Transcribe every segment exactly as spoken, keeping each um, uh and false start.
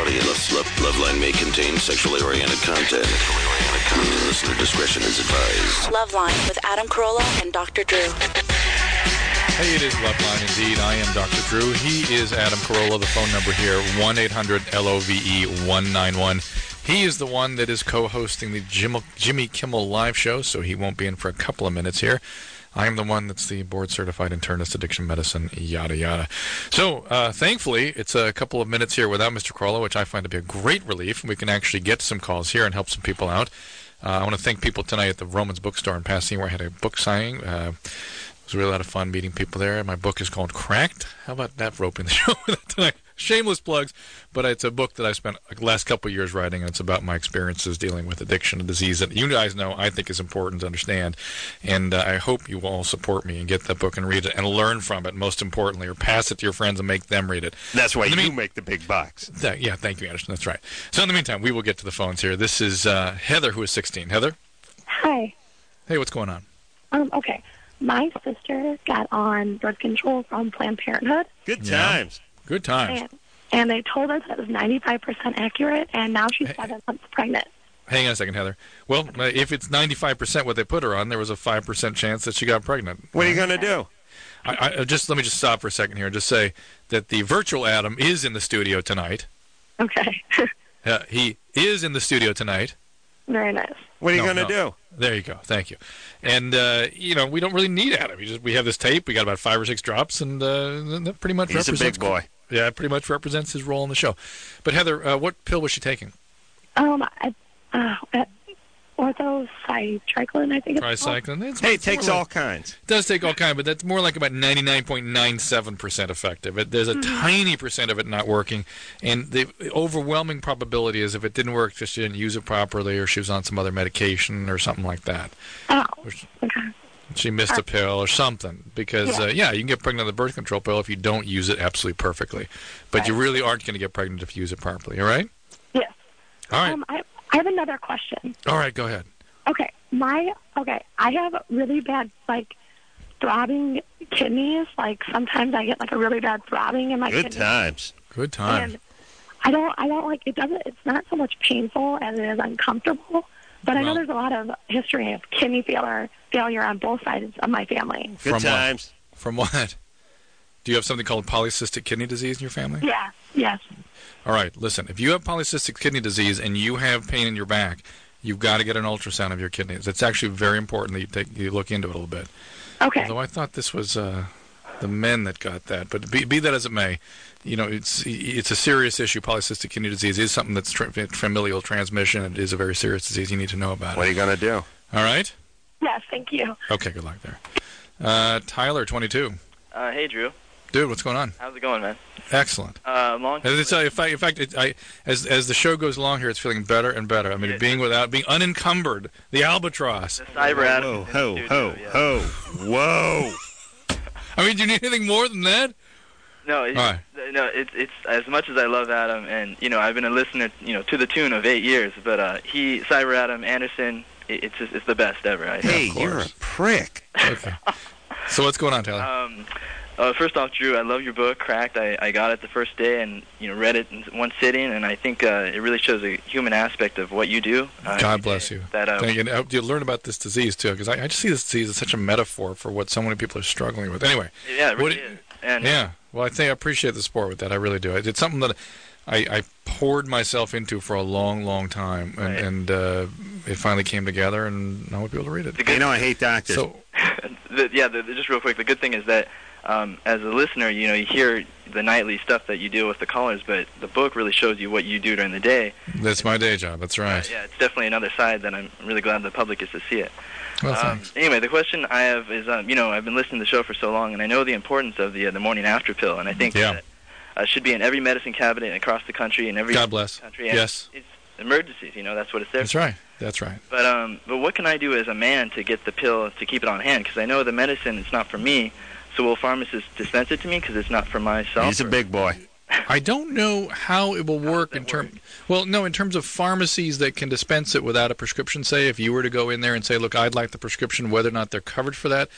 Love, love, Loveline may contain sexually oriented content. Listener discretion is advised. Loveline with Adam Carolla and Doctor Drew. Hey, it is Loveline indeed. I am Doctor Drew. He is Adam Carolla. The phone number here, one eight hundred L O V E one nine one. He is the one that is co-hosting the Jim, Jimmy Kimmel live show, so he won't be in for a couple of minutes here. I am the one that's the board-certified internist, addiction medicine, yada, yada. So, uh, thankfully, it's a couple of minutes here without Mister Carolla, which I find to be a great relief. We can actually get some calls here and help some people out. Uh, I want to thank people tonight at the Romans Bookstore in Pasadena where I had a book signing. Uh, it was really a lot of fun meeting people there. My book is called Cracked. How about that for opening the show tonight? Shameless plugs, but it's a book that I spent the last couple of years writing, and it's about my experiences dealing with addiction and disease that you guys know I think is important to understand. And uh, I hope you will all support me and get that book and read it and learn from it, most importantly, or pass it to your friends and make them read it. That's why you mean- make the big bucks. Th- yeah, thank you, Anderson. That's right. So in the meantime, we will get to the phones here. This is uh, Heather, who is sixteen. Heather? Hi. Hey, what's going on? Um, okay. My sister got on birth control from Planned Parenthood. Good Yeah. times. Good times. And, and they told her that it was ninety-five percent accurate, and now she's seven months pregnant. Hang on a second, Heather. Well, uh, if it's ninety-five percent what they put her on, there was a five percent chance that she got pregnant. What are you going to do? I, I, just let me just stop for a second here and just say that the virtual Adam is in the studio tonight. Okay. Uh, he is in the studio tonight. Very nice. What are you No, going to no. do? There you go. Thank you. And, uh, you know, we don't really need Adam. We, just, we have this tape. We got about five or six drops, and uh, that pretty much He's a represents... big boy. Yeah, it pretty much represents his role in the show. But, Heather, uh, what pill was she taking? Um, I, uh, uh, orthocycline, I think it's called. Tricycline? It's Hey, it it's takes more all like- kinds. It does take all kind, but that's more like about ninety-nine point nine seven percent effective. It, there's a Mm-hmm. tiny percent of it not working, and the overwhelming probability is if it didn't work, just she didn't use it properly, or she was on some other medication or something like that. Oh, Or she, okay. she missed a pill or something. Because, Yeah. uh, yeah, you can get pregnant with a birth control pill if you don't use it absolutely perfectly. But you Right. really aren't going to get pregnant if you use it properly, all right? Yes. All right. Um, I, I have another question. All right, go ahead. Okay, my, okay, I have really bad, like, throbbing kidneys. Like, sometimes I get, like, a really bad throbbing in my Good kidneys. times. Good time. And I don't, I don't like, it doesn't, it's not so much painful as it is uncomfortable, but I know Well- there's a lot of history of kidney failure, failure on both sides of my family. Good From times. what? From what? Do you have something called polycystic kidney disease in your family? Yeah, yes. All right, listen, if you have polycystic kidney disease and you have pain in your back, you've got to get an ultrasound of your kidneys. It's actually very important that you, take, you look into it a little bit. Okay. Although I thought this was uh, the men that got that. But be, be that as it may, you know, it's it's a serious issue. Polycystic kidney disease is something that's tra- familial transmission. It is a very serious disease. You need to know about What are it. you going to do? All right? Yes, thank you. Okay, good luck there. Uh, Tyler, twenty-two. Uh, hey, Drew. Dude, what's going on? How's it going, man? Excellent. Uh, long As it's, uh, in fact, in fact it, I, as as the show goes along here, it's feeling better and better. I mean, Yeah. being without, being unencumbered, the albatross. the cyber Adam Whoa, in the ho, studio, ho, yeah. ho, whoa. I mean, do you need anything more than that? No, it's, All right. no, it's it's as much as I love Adam, and you know, I've been a listener, you know, to the tune of eight years. But uh, he, Cyber Adam Anderson, it, it's just, it's the best ever. I Hey, think. you're a prick. Okay. So what's going on, Tyler? Um, uh, first off, Drew, I love your book, Cracked. I, I got it the first day, and you know, read it in one sitting, and I think uh, it really shows a human aspect of what you do. Uh, God every bless day. you. That uh, Thank you. And I hope you learn about this disease, too, because I, I just see this disease as such a metaphor for what so many people are struggling with. Anyway. yeah, it what really do- is. And Yeah. Well, I think I appreciate the support with that. I really do. It's something that I, I poured myself into for a long, long time, and, Right. and uh, it finally came together, and I want people to read it. The good- You know I hate doctors. So, the, yeah, the, the, just real quick, the good thing is that um, as a listener, you know, you hear the nightly stuff that you deal with the callers, but the book really shows you what you do during the day. that's my day job. That's right. Uh, yeah, it's definitely another side that I'm really glad the public gets to see it. Well, Um, thanks. anyway, the question I have is, um, you know, I've been listening to the show for so long, and I know the importance of the uh, the morning after pill, and I think Yeah. that uh, should be in every medicine cabinet across the country and every God bless. country. And Yes. it's emergencies, you know, that's what it's there That's for. right. That's right. But um, but what can I do as a man to get the pill to keep it on hand? Because I know the medicine, it's not for me. So will pharmacists dispense it to me because it's not for myself? He's a or- big boy. I don't know how it will work that in terms. work? Well, no, in terms of pharmacies that can dispense it without a prescription. Say, if you were to go in there and say, "Look, I'd like the prescription," whether or not they're covered for that,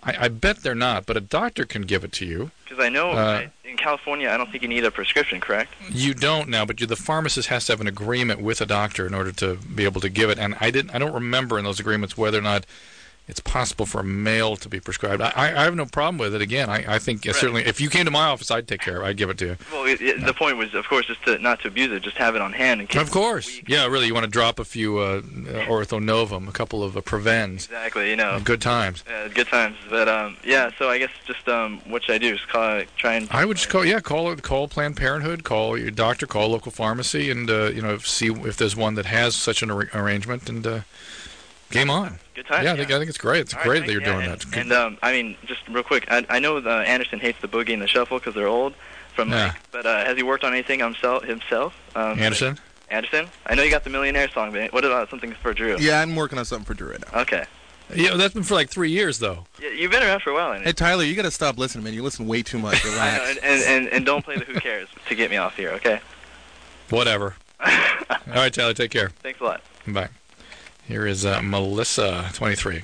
I, I bet they're not, but a doctor can give it to you. Because I know Uh, I, in California, I don't think you need a prescription, correct? You don't now, but you, the pharmacist has to have an agreement with a doctor in order to be able to give it. And I didn't. I don't remember in those agreements whether or not it's possible for a male to be prescribed. I, I I have no problem with it. Again, I, I think uh, Right. certainly if you came to my office, I'd take care of it. I'd give it to you. Well, it, it, the point was, of course, just to not to abuse it, just have it on hand in case. Of course. we- Yeah, really. You want to drop a few uh, uh, orthonovum, a couple of uh, Prevens. Exactly, you know. Good times. Uh, good times, but um, yeah. So I guess just um, what should I do? Just call, try and. I would just call, yeah, call call Planned Parenthood, call your doctor, call local pharmacy, and uh, you know, see if there's one that has such an ar- arrangement, and uh, game on. Good times. Yeah, I think I think it's great. It's All right, great thank that you're you. doing and, that. And um, I mean, just real quick, I, I know uh, Anderson hates the boogie and the shuffle because they're old. From Yeah. like, but uh, has he worked on anything himself? Himself? Um, Anderson. Anderson? I know you got the Millionaire song, but what about something for Drew? Yeah, I'm working on something for Drew right now. Okay. Yeah, that's been for like three years though. Yeah, you've been around for a while, ain't Hey, it? Tyler, you got to stop listening, man. You listen way too much. I know, Relax. and, and, and, and don't play the Who Cares to get me off here, okay? Whatever. All right, Tyler, take care. Thanks a lot. Bye. Here is uh, Melissa, twenty-three.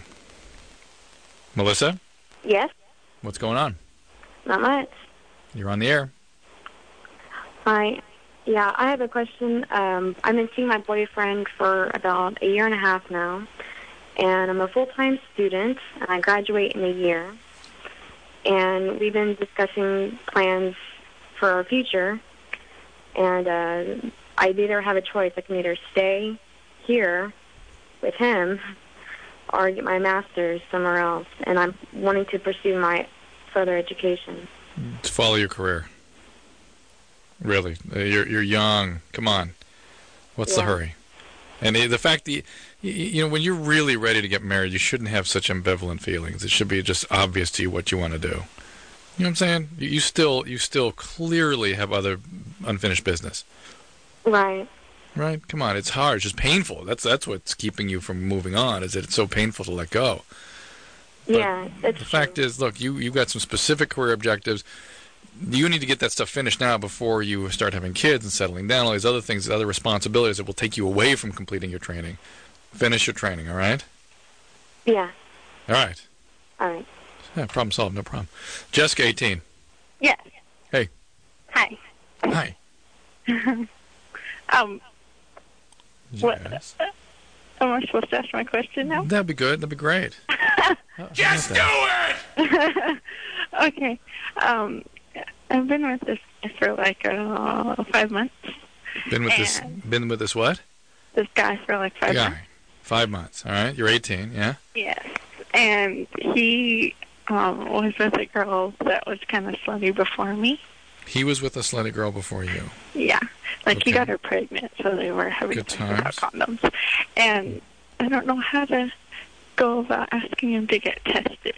Melissa, Yes, what's going on? not much. You're on the air. I, yeah, I have a question. Um, I've been seeing my boyfriend for about a year and a half now, and I'm a full-time student, and I graduate in a year. And we've been discussing plans for our future, and uh, I either have a choice. I can either stay here with him or get my master's somewhere else, and I'm wanting to pursue my further education. To follow your career. Really, uh, you're you're young. Come on, what's the Yeah. hurry? And the, the fact that you, you know when you're really ready to get married, you shouldn't have such ambivalent feelings. It should be just obvious to you what you want to do. You know what I'm saying? You, you still you still clearly have other unfinished business. Right. Right? Come on, it's hard. It's just painful. That's that's what's keeping you from moving on. Is that it's so painful to let go. But yeah, that's The fact true. is, look, you you've got some specific career objectives. You need to get that stuff finished now before you start having kids and settling down. All these other things, other responsibilities that will take you away from completing your training. Finish your training, all right? Yeah. All right. All right. Yeah, problem solved. No problem. Jessica, eighteen. Yes. Hey. Hi. Hi. Um, What? Yes. am I supposed to ask my question now? That'd be good. That'd be great. Just do it! Okay. Um, I've been with this guy for like uh, five months. Been with this. And- Been with this what? This guy for like five months. Guy. Five months. All right. You're eighteen. Yeah. Yes. And he um, was with a girl that was kind of slutty before me. He was with a slutty girl before you. Yeah. Like he Okay. got her pregnant, so they were having Good sex without times. condoms. And I don't know how to go about asking him to get tested.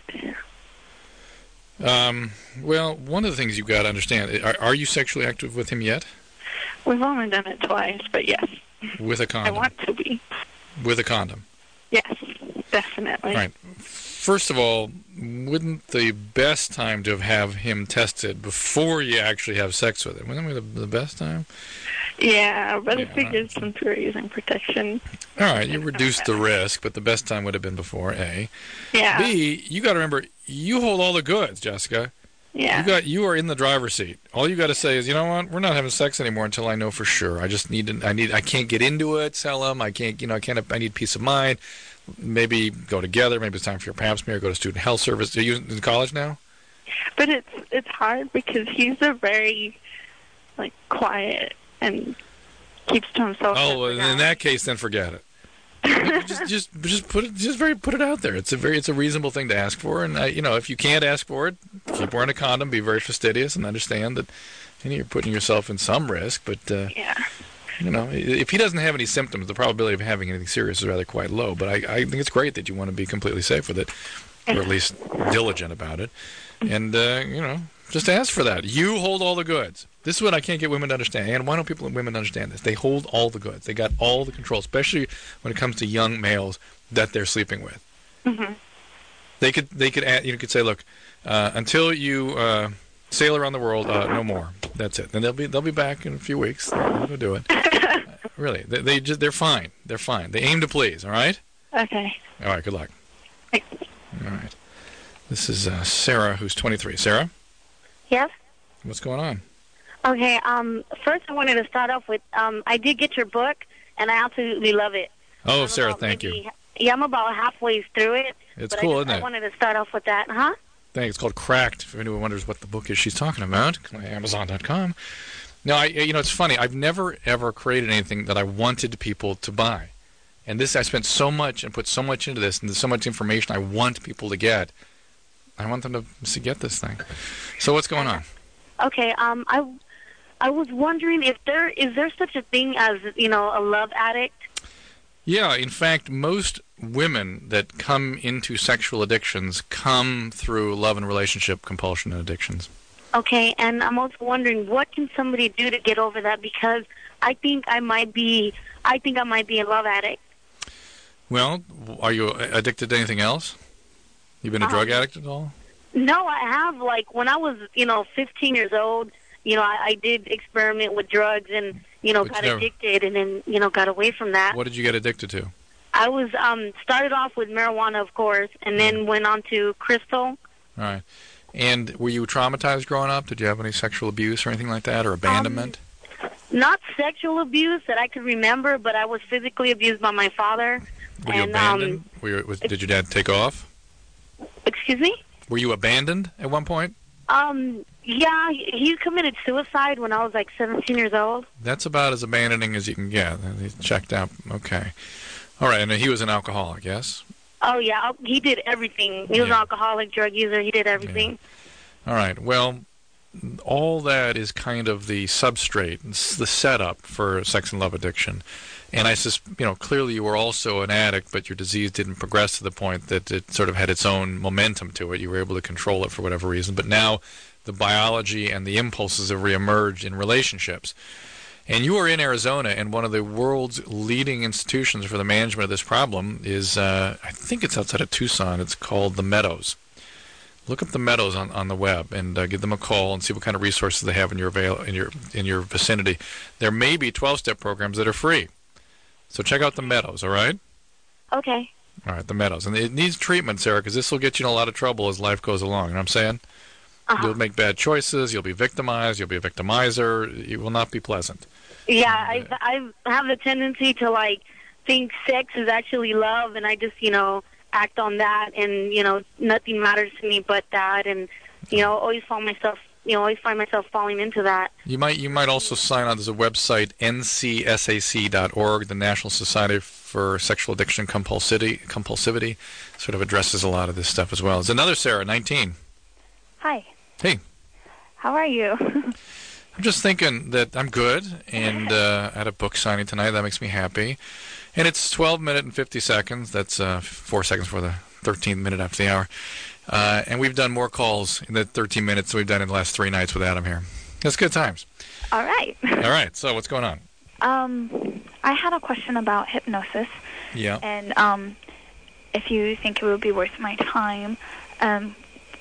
Um. Well, one of the things you've got to understand: are, are you sexually active with him yet? We've only done it twice, but yes, With a I condom. want to be. With a condom. Yes, definitely. Right. First of all, wouldn't the best time to have him tested before you actually have sex with him? Wouldn't that be the, the best time? Yeah, but I Yeah. figured since we were using protection. All right, you reduced the risk, but the best time would have been before, A. Yeah. B, you got to remember, you hold all the goods, Jessica. Yeah. You got you are in the driver's seat. All you got to say is, you know what? We're not having sex anymore until I know for sure. I just need to. I need. I can't get into it. Tell him. I can't. You know. I can't. I need peace of mind. Maybe go together. Maybe it's time for your pap smear. Go to student health service. Are you in college now? But it's it's hard because he's a very like quiet and keeps to himself. Oh, type well, of in guy. that case, then forget it. just, just, just put it. Just very put it out there. It's a very, it's a reasonable thing to ask for, and uh, you know, if you can't ask for it, keep wearing a condom. Be very fastidious and understand that, you know, you're putting yourself in some risk. But uh, Yeah. you know, if he doesn't have any symptoms, the probability of having anything serious is rather quite low. But I, I think it's great that you want to be completely safe with it, or at least diligent about it. And uh, you know, just ask for that. You hold all the goods. This is what I can't get women to understand. And why don't people women understand this? They hold all the goods. They got all the control, especially when it comes to young males that they're sleeping with. Mhm. They could they could add, you could say, look, uh, until you uh, sail around the world, uh, no more. That's it. Then they'll be they'll be back in a few weeks. They'll go do it. Uh, really, they, they just they're fine. They're fine. They aim to please. All right. Okay. All right. Good luck. Thanks. All right. This is uh, Sarah, who's twenty-three. Sarah, Yes? what's going on? Okay, um, first I wanted to start off with, um, I did get your book, and I absolutely love it. Oh, I'm Sarah, about thank maybe- you. Yeah, I'm about halfway through it. It's but cool, I just, isn't I it? wanted to start off with that, huh? Thanks. It's called Cracked. If anyone wonders what the book is she's talking about, Amazon dot com. No, I, you know, it's funny. I've never, ever created anything that I wanted people to buy. And this, I spent so much and put so much into this, and there's so much information I want people to get. I want them to, to get this thing. So what's going on? Okay, um, I, I was wondering if there is there such a thing as, you know, a love addict? Yeah, in fact, most women that come into sexual addictions come through love and relationship compulsion and addictions. Okay, and I'm also wondering, what can somebody do to get over that? Because I think I might be, I think I might be a love addict. Well, are you addicted to anything else? You been a Um, drug addict at all? No, I have. Like, when I was, you know, fifteen years old, you know, I, I did experiment with drugs and, you know, But got you never- addicted and then, you know, got away from that. What did you get addicted to? I was, um, started off with marijuana, of course, and then went on to crystal. All right. And were you traumatized growing up? Did you have any sexual abuse or anything like that, or abandonment? Um, not sexual abuse that I could remember, but I was physically abused by my father. Were you and, abandoned? Um, were you, was, did your dad take off? excuse me? Were you abandoned at one point? Um, yeah, he he committed suicide when I was like seventeen years old. That's about as abandoning as you can get. He checked out. Okay. All right. And he was an alcoholic, yes? Oh, yeah, he did everything. He was Yeah. an alcoholic, drug user. He did everything. All right. Well, all that is kind of the substrate, it's the setup for sex and love addiction. And I sus you know, clearly you were also an addict, but your disease didn't progress to the point that it sort of had its own momentum to it. You were able to control it for whatever reason. But now the biology and the impulses have reemerged in relationships. And you are in Arizona, and one of the world's leading institutions for the management of this problem is, uh, I think it's outside of Tucson. It's called the Meadows. Look up the Meadows on, on the web and uh, give them a call and see what kind of resources they have in your avail in your in your vicinity. There may be twelve-step programs that are free. So check out the Meadows, all right? Okay. All right, the Meadows. And it needs treatment, Sarah, because this will get you in a lot of trouble as life goes along. You know what I'm saying? Uh-huh. You'll make bad choices. You'll be victimized. You'll be a victimizer. It will not be pleasant. Yeah, I I have the tendency to, like, think sex is actually love, and I just, you know, act on that, and, you know, nothing matters to me but that, and, you know, always find myself, you know, always find myself falling into that. You might you might also sign on. There's a website, N C S A C dot org, the National Society for Sexual Addiction Compulsivity, Compulsivity, sort of addresses a lot of this stuff as well. There's another Sarah, nineteen. Hi. Hey. How are you? I'm just thinking that I'm good, and uh, I had a book signing tonight. That makes me happy. And it's twelve minutes and fifty seconds. That's uh, four seconds for the thirteenth minute after the hour. Uh, and we've done more calls in the thirteen minutes than we've done in the last three nights with Adam here. That's good times. All right. All right. So what's going on? Um, I had a question about hypnosis. Yeah. And um, if you think it would be worth my time. Um,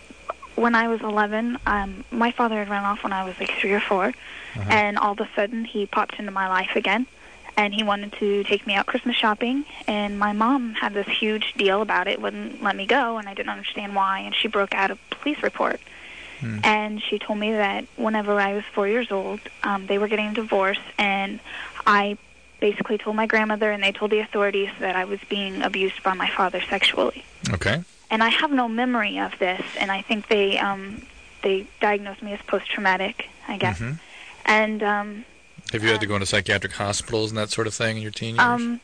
when I was eleven, um, my father had run off when I was like three or four. Uh-huh. And all of a sudden, he popped into my life again. And he wanted to take me out Christmas shopping, and my mom had this huge deal about it, wouldn't let me go, and I didn't understand why, and she broke out a police report. Hmm. And she told me that whenever I was four years old, um, they were getting a divorce, and I basically told my grandmother, and they told the authorities that I was being abused by my father sexually. Okay. And I have no memory of this, and I think they um, they diagnosed me as post-traumatic, I guess. Mm-hmm. And... Um, Have you had to go into psychiatric hospitals and that sort of thing in your teen years? Um,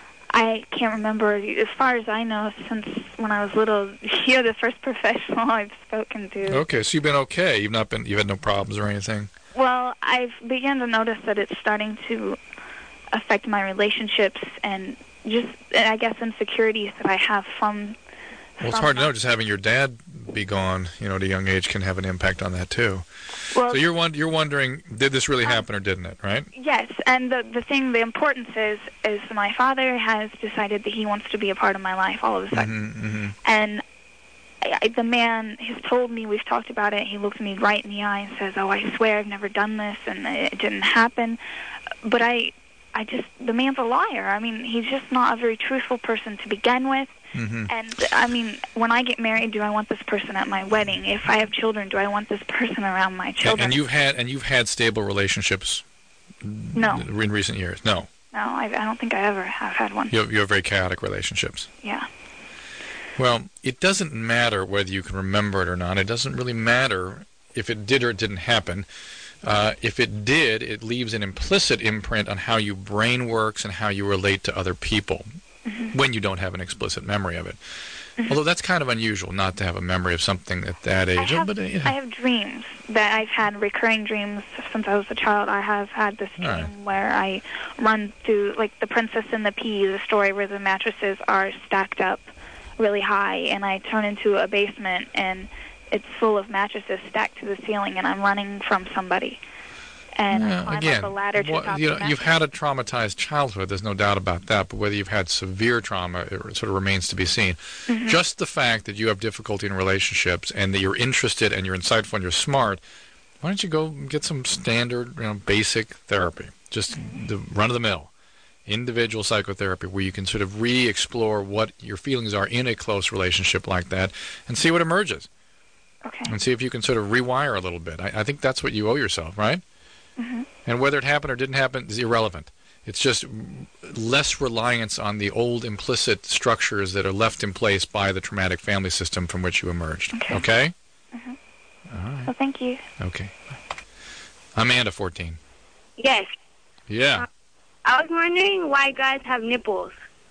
I can't remember. As far as I know, since when I was little, you're the first professional I've spoken to. Okay, so you've been okay. You've not been. You've had no problems or anything. Well, I've begun to notice that it's starting to affect my relationships and just, I guess, insecurities that I have from. Well, it's hard to know. Just having your dad be gone, you know, at a young age, can have an impact on that too. Well, so you're one, you're wondering, did this really happen or didn't it, right? Yes, and the the thing, the importance is, is my father has decided that he wants to be a part of my life all of a sudden. Mm-hmm, mm-hmm. And I, I, the man has told me, we've talked about it, he looks me right in the eye and says, oh, I swear I've never done this, and it didn't happen. But I, I just, the man's a liar. I mean, he's just not a very truthful person to begin with. Mm-hmm. And, I mean, when I get married, do I want this person at my wedding? If I have children, do I want this person around my children? And you've had and you've had stable relationships No. in recent years? No. No, I, I don't think I ever have had one. You have, you have very chaotic relationships. Yeah. Well, it doesn't matter whether you can remember it or not. It doesn't really matter if it did or it didn't happen. Uh, if it did, it leaves an implicit imprint on how your brain works and how you relate to other people mm-hmm. when you don't have an explicit memory of it. Mm-hmm. Although that's kind of unusual not to have a memory of something at that age. I have, but, uh, yeah. I have dreams that I've had recurring dreams since I was a child. I have had this dream right. where I run through, like, The Princess and the Pea, the story where the mattresses are stacked up really high, and I turn into a basement, and it's full of mattresses stacked to the ceiling, and I'm running from somebody. And yeah, I climb again, up a ladder to well, top you the know, you've had a traumatized childhood. There's no doubt about that. But whether you've had severe trauma, it sort of remains to be seen. Mm-hmm. Just the fact that you have difficulty in relationships and that you're interested and you're insightful and you're smart, why don't you go get some standard, you know, basic therapy? Just mm-hmm. the run-of-the-mill individual psychotherapy where you can sort of re-explore what your feelings are in a close relationship like that and see what emerges. Okay. And see if you can sort of rewire a little bit. I, I think that's what you owe yourself, right? Mm-hmm. And whether it happened or didn't happen is irrelevant. It's just less reliance on the old implicit structures that are left in place by the traumatic family system from which you emerged. Okay? okay? Mm-hmm. All right. Well, thank you. Okay. Amanda, fourteen. Yes. Yeah. Uh, I was wondering why guys have nipples.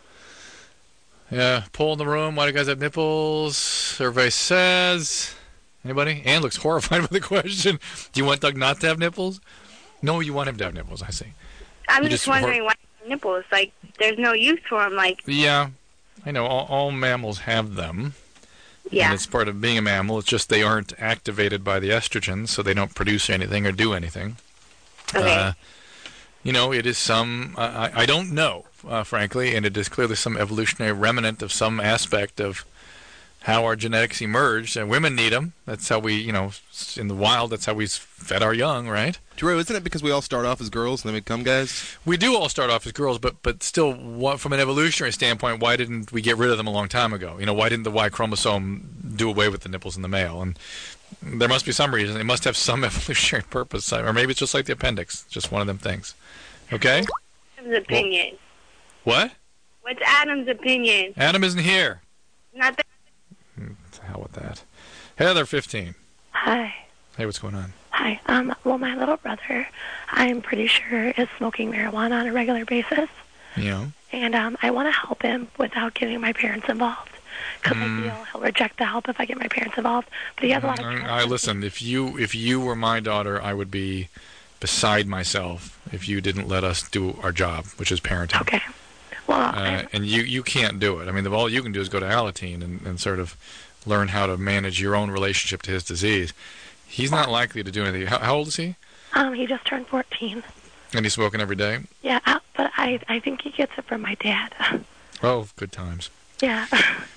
Yeah, poll in the room. Why do guys have nipples? Survey says... Anybody? Ann looks horrified with the question. Do you want Doug not to have nipples? No, you want him to have nipples, I see. I'm you just, just wondering why nipples. Like, there's no use for them. Like, yeah, I know. All, all mammals have them. Yeah. And it's part of being a mammal. It's just they aren't activated by the estrogens, so they don't produce anything or do anything. Okay. Uh, you know, it is some... Uh, I, I don't know, uh, frankly, and it is clearly some evolutionary remnant of some aspect of how our genetics emerged, and women need them. That's how we, you know, in the wild, that's how we fed our young, right? Drew, isn't it because we all start off as girls and then we become guys? We do all start off as girls, but but still, what, from an evolutionary standpoint, why didn't we get rid of them a long time ago? You know, why didn't the Y chromosome do away with the nipples in the male? And there must be some reason. It must have some evolutionary purpose, or maybe it's just like the appendix, just one of them things. Okay? Adam's opinion. Well, what? What's Adam's opinion? Adam isn't here. Not that. To hell with that. Heather, fifteen. Hi. Hey, what's going on? Hi. Um. Well, my little brother, I'm pretty sure, is smoking marijuana on a regular basis. Yeah. And um, I want to help him without getting my parents involved. Because Mm. I feel he'll reject the help if I get my parents involved. But he has a lot of... I, I listen. If you if you were my daughter, I would be beside myself if you didn't let us do our job, which is parenting. Okay. Well, uh, and you you can't do it. I mean, all you can do is go to Alateen and, and sort of learn how to manage your own relationship to his disease. He's not likely to do anything. How, how old is he? Um, he just turned fourteen. And he's smoking every day? Yeah, uh, but I I think he gets it from my dad. Oh, good times. Yeah.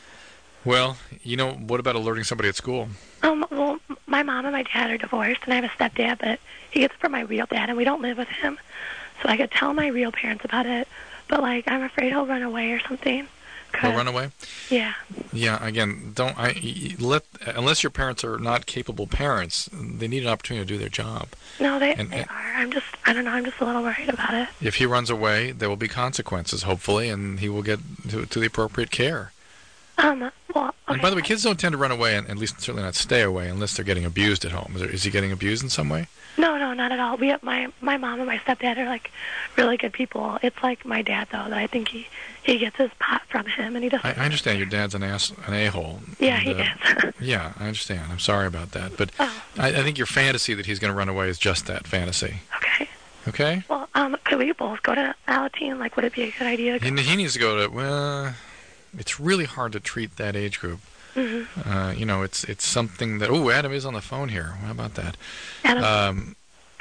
Well, you know, what about alerting somebody at school? Um, well, my mom and my dad are divorced, and I have a stepdad, but he gets it from my real dad, and we don't live with him. So I could tell my real parents about it, but, like, I'm afraid he'll run away or something. He'll run away? Yeah. Yeah, again, don't I let unless your parents are not capable parents, they need an opportunity to do their job. No, they, and, they and are. I'm just, I don't know, I'm just a little worried about it. If he runs away, there will be consequences, hopefully, and he will get to, to the appropriate care. Um, well, okay. And by the way, kids don't tend to run away, and at least certainly not stay away, unless they're getting abused at home. Is, there, is he getting abused in some way? No, no, not at all. We have, my my mom and my stepdad are like really good people. It's like my dad though that I think he he gets his pot from him, and he doesn't. I, I understand your dad's an ass, an a-hole. Yeah, and, he uh, is. Yeah, I understand. I'm sorry about that, but oh. I, I think your fantasy that he's going to run away is just that fantasy. Okay. Okay. Well, um, could we both go to Alateen? Like, would it be a good idea? To he, he needs to go to. Well, it's really hard to treat that age group. Mm-hmm. Uh, you know, it's it's something that. Oh, Adam is on the phone here. How about that? Adam. Um,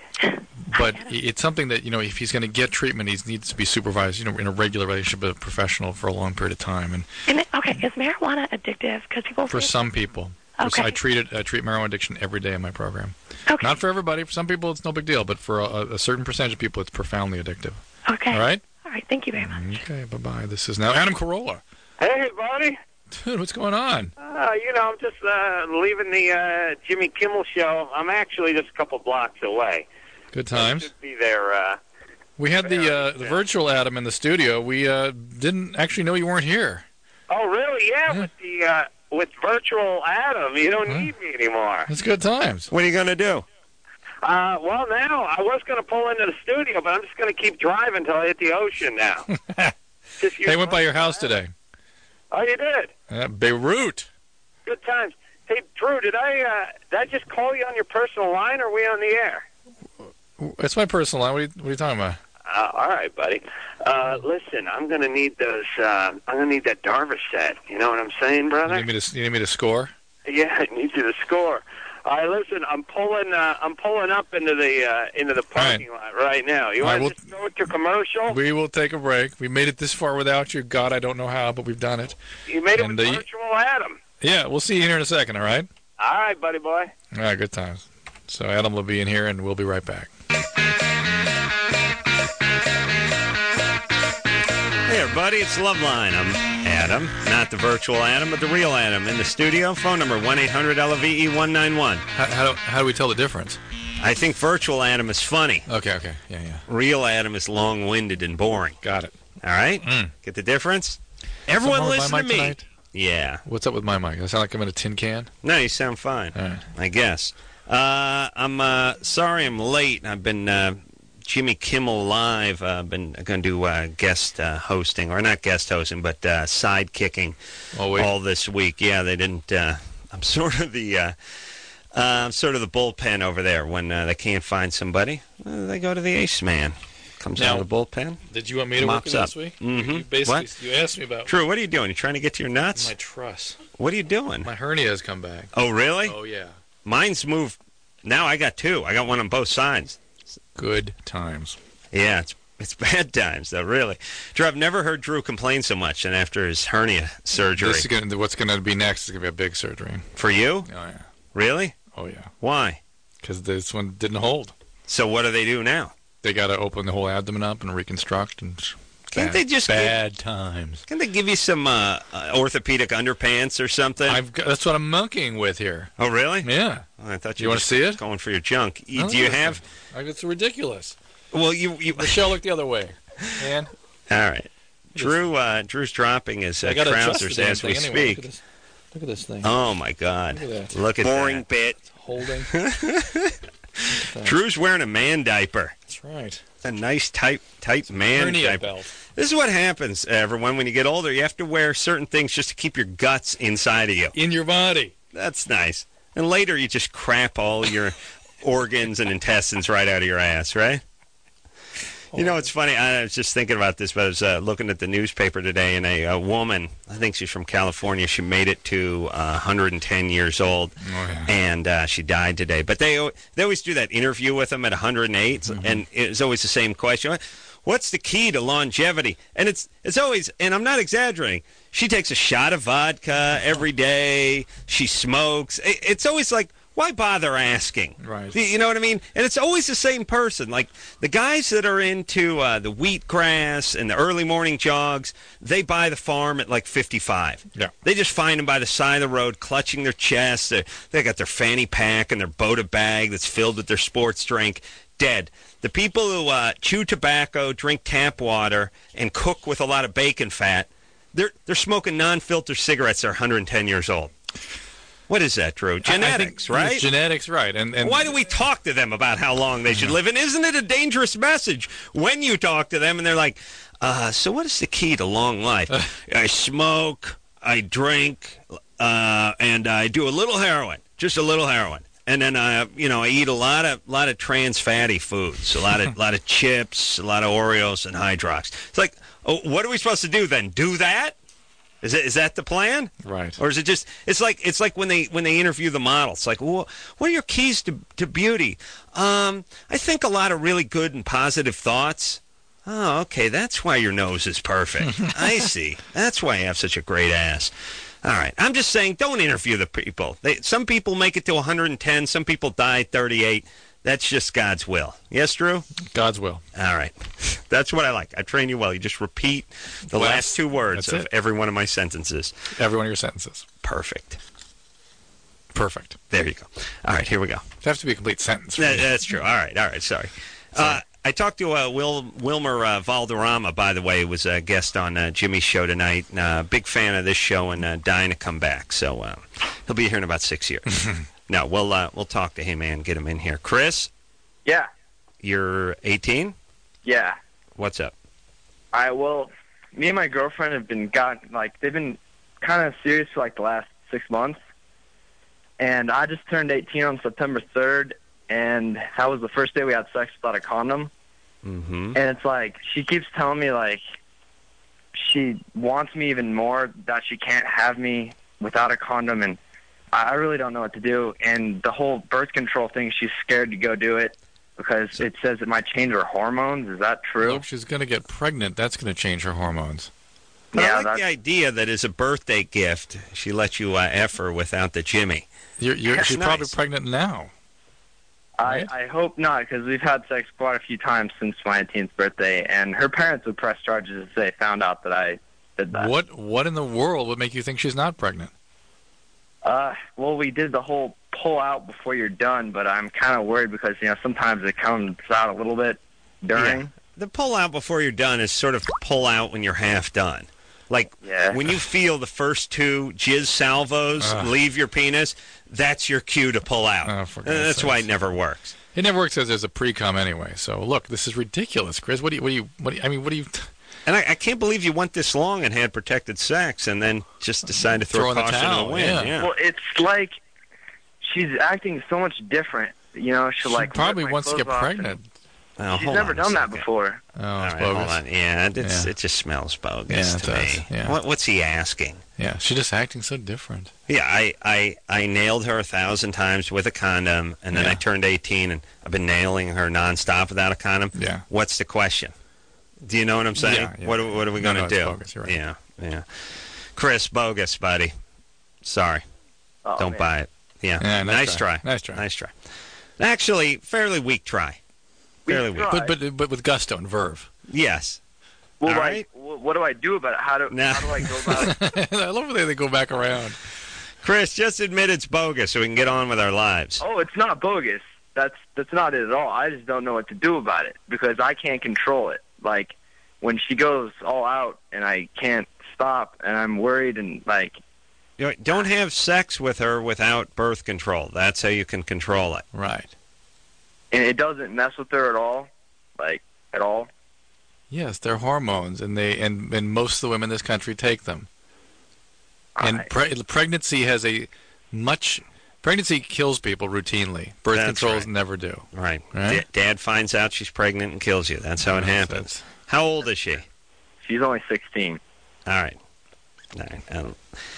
but it's something that, you know, if he's going to get treatment, he needs to be supervised, you know, in a regular relationship with a professional for a long period of time. And, and it, okay, is marijuana addictive? Because people for think... some people. Okay. I treat it. I treat marijuana addiction every day in my program. Okay. Not for everybody. For some people, it's no big deal. But for a, a certain percentage of people, it's profoundly addictive. Okay. All right? All right. Thank you very much. Okay. Bye-bye. This is now Adam Carolla. Hey, buddy. Dude, what's going on? Uh, you know, I'm just uh, leaving the uh, Jimmy Kimmel show. I'm actually just a couple blocks away. Good times. I should be there. Uh, we had the uh, the virtual Adam in the studio. We uh, didn't actually know you weren't here. oh, really? Yeah, yeah. with the uh, with virtual Adam, you don't huh? need me anymore. It's good times. What are you going to do? Uh, well, now, I was going to pull into the studio, but I'm just going to keep driving until I hit the ocean now. They went by your house today. Oh, you did? Uh, Beirut. Good times. Hey, Drew, did I uh, did I just call you on your personal line, or are we on the air? It's my personal line. What are you, what are you talking about? Uh, all right, buddy. Uh, listen, I'm going to need those. Uh, I'm going to need that Darvis set. You know what I'm saying, brother? You need me to, you need me to score? Yeah, I need you to score. All right, listen, I'm pulling. Uh, I'm pulling up into the uh, into the parking right. lot right now. You want right, to just go to commercial? We will take a break. We made it this far without you. God, I don't know how, but we've done it. You made and, it with uh, virtual Adam. Yeah, we'll see you here in a second. All right. All right, buddy boy. All right, good times. So Adam will be in here, and we'll be right back. Hey, everybody, it's Loveline. I'm Adam, not the virtual Adam, but the real Adam in the studio. Phone number one eight hundred L O V E one nine one. How, how, do, how do we tell the difference? I think virtual Adam is funny. Okay, okay. Yeah, yeah. Real Adam is long-winded and boring. Got it. All right? Mm. Get the difference? Everyone listen to me. Tonight? Yeah. What's up with my mic? I sound like I'm in a tin can? No, you sound fine. All right. I guess. Uh, I'm uh, sorry I'm late. I've been... Uh, Jimmy Kimmel Live. I've uh, been going to do uh, guest uh, hosting, or not guest hosting, but uh, sidekicking oh, all this week. Yeah, they didn't. Uh, I'm sort of the, uh, uh, I'm sort of the bullpen over there. When uh, they can't find somebody, uh, they go to the ace man. Comes now, out of the bullpen. Did you want me to work this week? Mm-hmm. You basically, what? You asked me about. Drew, what are you doing? You trying to get to your nuts? My truss. What are you doing? My hernia has come back. Oh, really? Oh, yeah. Mine's moved. Now I got two. I got one on both sides. Good times. Yeah, it's it's bad times, though, really. Drew, I've never heard Drew complain so much than after his hernia surgery. This is gonna, what's going to be next is going to be a big surgery. For you? Oh, yeah. Really? Oh, yeah. Why? Because this one didn't hold. So what do they do now? They got to open the whole abdomen up and reconstruct. And Can't bad, they just Bad give, times. Can't they give you some uh, uh, orthopedic underpants or something? I've got, that's what I'm monkeying with here. Oh, really? Yeah. Oh, I thought you, you want to see it? Going for your junk. You, no, do you have... It's ridiculous. Well, you... you... Michelle, look the other way. Man. All right. Drew, uh, Drew's dropping his uh, trousers as we anyway. speak. Look at, this. Look at this thing. Oh, my God. Look at that. Look at Boring that. bit. It's holding. Drew's wearing a man diaper. That's right. A nice, tight, tight man hernia diaper. belt. This is what happens, everyone, when you get older. You have to wear certain things just to keep your guts inside of you. In your body. That's nice. And later you just crap all your organs and intestines right out of your ass, right? You know, it's funny. I was just thinking about this, but I was uh, looking at the newspaper today, and a, a woman, I think she's from California, she made it to uh, one hundred ten years old, oh, yeah. and uh, she died today. But they they always do that interview with them at one hundred eight, mm-hmm. and it's always the same question. What's the key to longevity? And it's it's always, and I'm not exaggerating, she takes a shot of vodka every day, she smokes. It's always like, why bother asking? Right. You know what I mean? And it's always the same person. Like the guys that are into uh, the wheatgrass and the early morning jogs, they buy the farm at like fifty-five. Yeah. They just find them by the side of the road, clutching their chests. They're, they got their fanny pack and their Boda bag that's filled with their sports drink. Dead. The people who uh, chew tobacco, drink tap water, and cook with a lot of bacon fat, they're they're smoking non-filter cigarettes. They're one hundred ten years old. What is that, Drew? Genetics, right? Genetics, right. And, and why do we talk to them about how long they should live? And isn't it a dangerous message when you talk to them and they're like, uh, so what is the key to long life? I smoke, I drink, uh, and I do a little heroin, just a little heroin. And then I, you know, I eat a lot of lot of trans fatty foods, a lot of lot of chips, a lot of Oreos and Hydrox. It's like, oh, what are we supposed to do then? Do that? Is it is that the plan? Right. Or is it just? It's like it's like when they when they interview the models. Like, well, what are your keys to to beauty? Um, I think a lot of really good and positive thoughts. Oh, okay, that's why your nose is perfect. I see. That's why you have such a great ass. All right. I'm just saying, don't interview the people. They, some people make it to one hundred ten. Some people die at thirty-eight. That's just God's will. Yes, Drew? God's will. All right. That's what I like. I train you well. You just repeat the Last- last two words that's of it. every one of my sentences. Every one of your sentences. Perfect. Perfect. There you go. All right, here we go. It has to be a complete sentence. for That, you. that's true. All right, all right. Sorry. Uh, I talked to uh, Wil- Wilmer uh, Valderrama, by the way, who was a guest on uh, Jimmy's show tonight. Uh, big fan of this show and uh, dying to come back. So uh, he'll be here in about six years. No, we'll uh, we'll talk to him and get him in here. Chris, Yeah, you're eighteen. yeah. What's up? I well, me and my girlfriend have been got like they've been kind of serious for like the last six months, and I just turned eighteen on September third, and that was the first day we had sex without a condom. Mm-hmm. And it's like she keeps telling me like she wants me even more, that she can't have me without a condom, and I really don't know what to do. And the whole birth control thing, she's scared to go do it because it says it might change her hormones. Is that true? Well, if she's going to get pregnant, that's going to change her hormones. But Yeah, I like that's- the idea that as a birthday gift, she let you uh, F her without the Jimmy. You're, you're, That's she's nice. probably pregnant now. I, I hope not, because we've had sex quite a few times since my eighteenth birthday, and her parents would press charges if they found out that I did that. What What in the world would make you think she's not pregnant? Uh, well, we did the whole pull out before you're done, but I'm kind of worried because, you know, sometimes it comes out a little bit during. Yeah. The pull out before you're done is sort of the pull out when you're half done. Like, Yeah. when you feel the first two jizz salvos Ugh. leave your penis, that's your cue to pull out. Oh, for Uh, God's that's why sakes. it never works. It never works as there's a pre-cum anyway. So look, this is ridiculous, Chris. What do you? What do you? What do you, I mean, what do you? And I, I can't believe you went this long and had protected sex and then just decided to throw, Throw in the caution towel, to the wind. yeah. Yeah. Well, it's like she's acting so much different. You know, she'll She like probably rip my wants to get clothes off and- pregnant. Oh, She's hold never on a done that second. before. Oh, All it's right, hold bogus. on. Yeah, it's, Yeah. it just smells bogus Yeah, it to does. me. Yeah. What, what's he asking? Yeah, she's just acting so different. Yeah, I, I, I nailed her a thousand times with a condom, and then Yeah. I turned eighteen, and I've been nailing her nonstop without a condom. Yeah. What's the question? Do you know what I'm saying? Yeah, yeah. What, are- what are we No, going no, to it's do? bogus, you're right. Yeah, yeah. Chris, bogus, buddy. Sorry. Oh, Don't man. buy it. Yeah. Yeah, nice nice try. try. Nice try. Nice try. Actually, fairly weak try. Fairly weak. try. But but but with gusto and verve. Yes. Well, All like, right. wh- what do I do about it? How do, No. how do I go about it? I love the way they go back around. Chris, just admit it's bogus so we can get on with our lives. Oh, it's not bogus. That's that's not it at all. I just don't know what to do about it because I can't control it. Like when she goes all out and I can't stop, and I'm worried and like. You know, don't have sex with her without birth control. That's how you can control it. Right. And it doesn't mess with her at all, like at all. Yes, they're hormones, and they and, and most of the women in this country take them. And Right. pre- pregnancy has a much pregnancy kills people routinely. Birth That's controls right. never do. Right. Right? D- Dad finds out she's pregnant and kills you. That's how it That's- happens. How old is she? She's only sixteen. All right. All right. Um,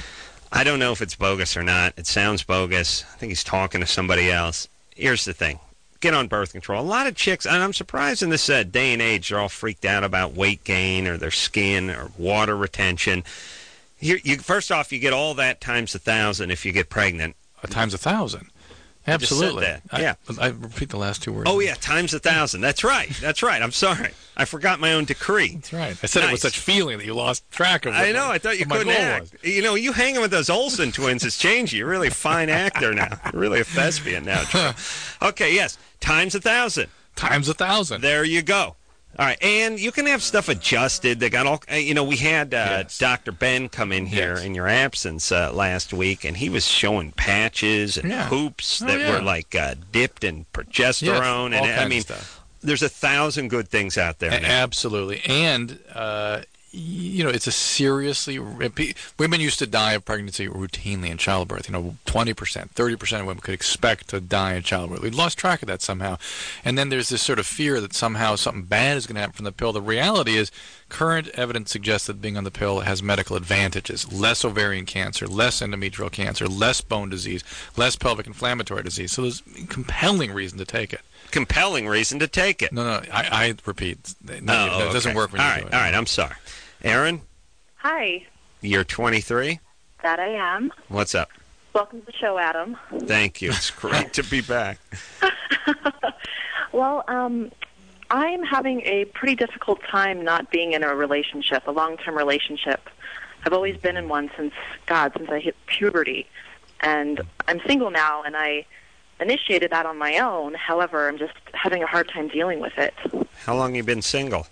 I don't know if it's bogus or not. It sounds bogus. I think he's talking to somebody else. Here's the thing. Get on birth control. A lot of chicks, and I'm surprised in this uh, day and age, they're all freaked out about weight gain or their skin or water retention. Here, you, first off, you get all that times a thousand if you get pregnant. Uh, times a thousand. I just said Absolutely. that. I- Yeah. I, repeat the last two words. Oh, yeah, times a thousand. That's right. That's right. I'm sorry. I forgot my own decree. That's right. I said it with Nice. such feeling that you lost track of. What I know. my- I thought you what my couldn't goal act. was. You know, you hanging with those Olsen twins has changed you. You're really a fine actor now. You're really a thespian now, Drew. Okay, yes. Times a thousand. Times a thousand. There you go. All right, and you can have stuff adjusted. They got all, uh, you know, we had uh, Yes. Doctor Ben come in here Yes. in your absence uh, last week, and he was showing patches and Yeah. hoops Oh, that yeah. were like uh, dipped in progesterone. Yes, all and kinds I of mean, stuff. there's a thousand good things out there A- now. Absolutely, and uh, you know, it's a seriously women used to die of pregnancy routinely in childbirth. You know, twenty percent, thirty percent of women could expect to die in childbirth. We lost track of that somehow, and then there's this sort of fear that somehow something bad is going to happen from the pill. The reality is, current evidence suggests that being on the pill has medical advantages: less ovarian cancer, less endometrial cancer, less bone disease, less pelvic inflammatory disease. So there's compelling reason to take it. Compelling reason to take it. No, no, I, I repeat, no, Oh, it doesn't okay. work when all you right, do it. All right, I'm sorry. Aaron, Hi, you're twenty-three. that I am. What's up? Welcome to the show, Adam. Thank you. It's great to be back. Well, um, I'm having a pretty difficult time not being in a relationship, a long-term relationship. I've always been in one since, God, since I hit puberty. And I'm single now, and I initiated that on my own. However, I'm just having a hard time dealing with it. How long you been single?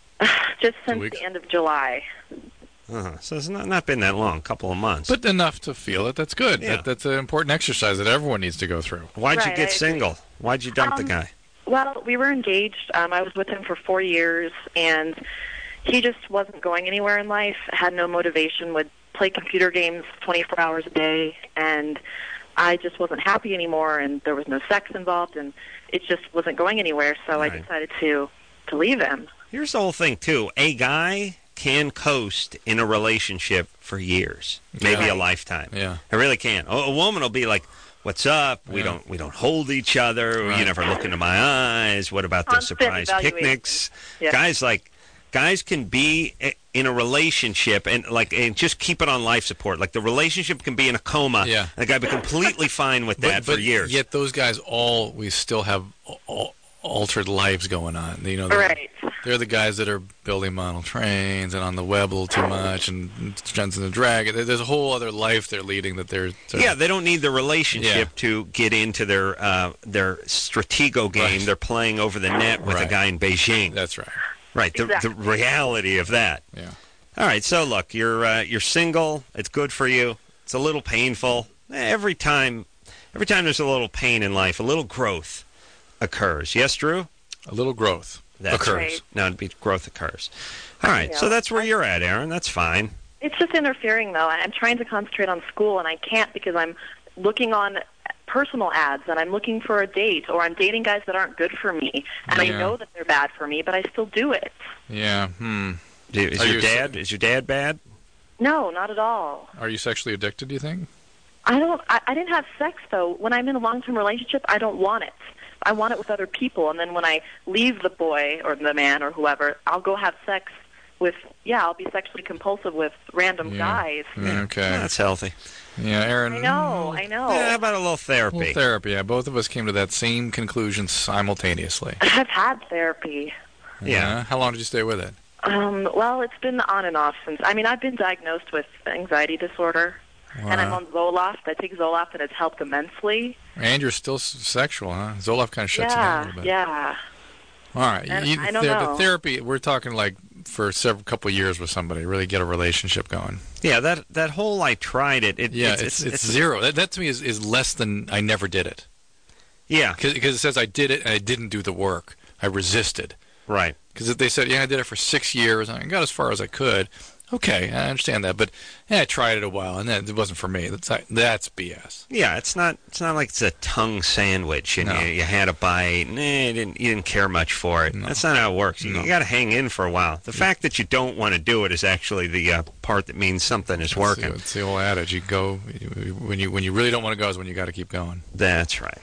Just since the end of July. Uh-huh. So it's not, not been that long, a couple of months. But enough to feel it. That's good. Yeah. That, that's an important exercise that everyone needs to go through. Why'd Right, you get I single? Why'd you dump the Um, guy? Well, we were engaged. Um, I was with him for four years, and he just wasn't going anywhere in life, had no motivation, would play computer games twenty-four hours a day, and I just wasn't happy anymore, and there was no sex involved, and it just wasn't going anywhere, so I Right. decided to, to leave him. Here's the whole thing, too. A guy can coast in a relationship for years, maybe Yeah. a lifetime. Yeah. It really can. A, a woman will be like, "What's up? We Yeah. don't we don't hold each other. Right. You never look into my eyes. What about the Constant surprise evaluation. picnics?" Yeah. Guys like guys can be i- in a relationship and like and just keep it on life support. Like the relationship can be in a coma. Yeah. And the guy be completely fine with that but, but for years. Yet those guys all, we still have al- altered lives going on. You know, they're, Right. they're the guys that are building model trains and on the web a little too much and Dungeons and Dragons. There- There's a whole other life they're leading that they're... they're Yeah, they don't need the relationship Yeah. to get into their uh, their Stratego game. Right. They're playing over the net with a Right. guy in Beijing. That's right. Right, the, Exactly. the reality of that. Yeah. All right, so look, you're uh, you're single. It's good for you. It's a little painful. Every time, every time there's a little pain in life, a little growth occurs. Yes, Drew? A little growth That's occurs. Right. No, it'd be growth occurs. All right, Yeah. so that's where you're at, Aaron. That's fine. It's just interfering, though. I'm trying to concentrate on school, and I can't because I'm looking on personal ads, and I'm looking for a date, or I'm dating guys that aren't good for me, and Yeah. I know that they're bad for me, but I still do it. Yeah. Hmm. Do- Is Are your you- dad is your dad bad? No, not at all. Are you sexually addicted, do you think? I don't. I, I didn't have sex though. When I'm in a long-term relationship, I don't want it. I want it with other people, and then when I leave the boy or the man or whoever, I'll go have sex with. Yeah, I'll be sexually compulsive with random Yeah. guys. Yeah, okay. That's healthy. Yeah, Aaron. I know. I know. Yeah, how about a little therapy? Well, therapy. Yeah, both of us came to that same conclusion simultaneously. I've had therapy. Yeah. How long did you stay with it? Um, well, it's been on and off since. I mean, I've been diagnosed with anxiety disorder, and I'm Wow. on Zoloft. I take Zoloft, and it's helped immensely. And you're still s- sexual, huh? Zoloft kind of shuts you down a yeah, little bit. yeah. All right. And You- I don't the, know. the therapy, we're talking like for several couple of years with somebody, really get a relationship going. Yeah, that that whole I tried it. it Yeah, it's, it's, it's, zero. That, that to me is, is less than I never did it. Yeah, Because it says I did it and I didn't do the work. I resisted. right. Because they said, yeah, I did it for six years and I got as far as I could. Okay, I understand that, but yeah, I tried it a while and then it wasn't for me. That's that's B S. Yeah, it's not. It's not like it's a tongue sandwich and No. you, you had a bite. Nah, you didn't. You didn't care much for it. No. That's not how it works. You, No. you got to hang in for a while. The fact that you don't want to do it is actually the uh, part that means something is working. It's the, it's the old adage. You go when you when you really don't want to go is when you got to keep going. That's right.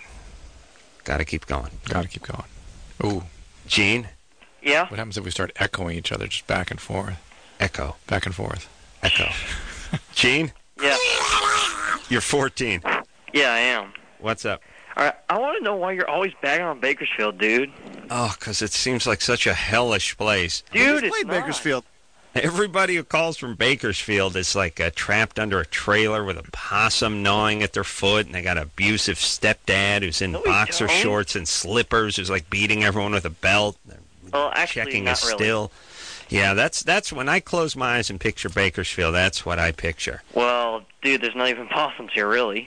Got to keep going. Got to keep going. Ooh, Gene, Yeah? what happens if we start echoing each other just back and forth, echo, back and forth? echo. Gene, Yeah. you're fourteen. Yeah, I am. What's up? All right, I want to know why you're always bagging on Bakersfield, dude. Oh, because it seems like such a hellish place. Dude, Who's it's played not. Bakersfield? Everybody who calls from Bakersfield is like uh, trapped under a trailer with a possum gnawing at their foot, and they got an abusive stepdad who's in No, we boxer don't. shorts and slippers, who's like beating everyone with a belt. They're Well, actually, checking not a really. still. Yeah, that's that's when I close my eyes and picture Bakersfield. That's what I picture. Well, dude, there's not even possums here, really.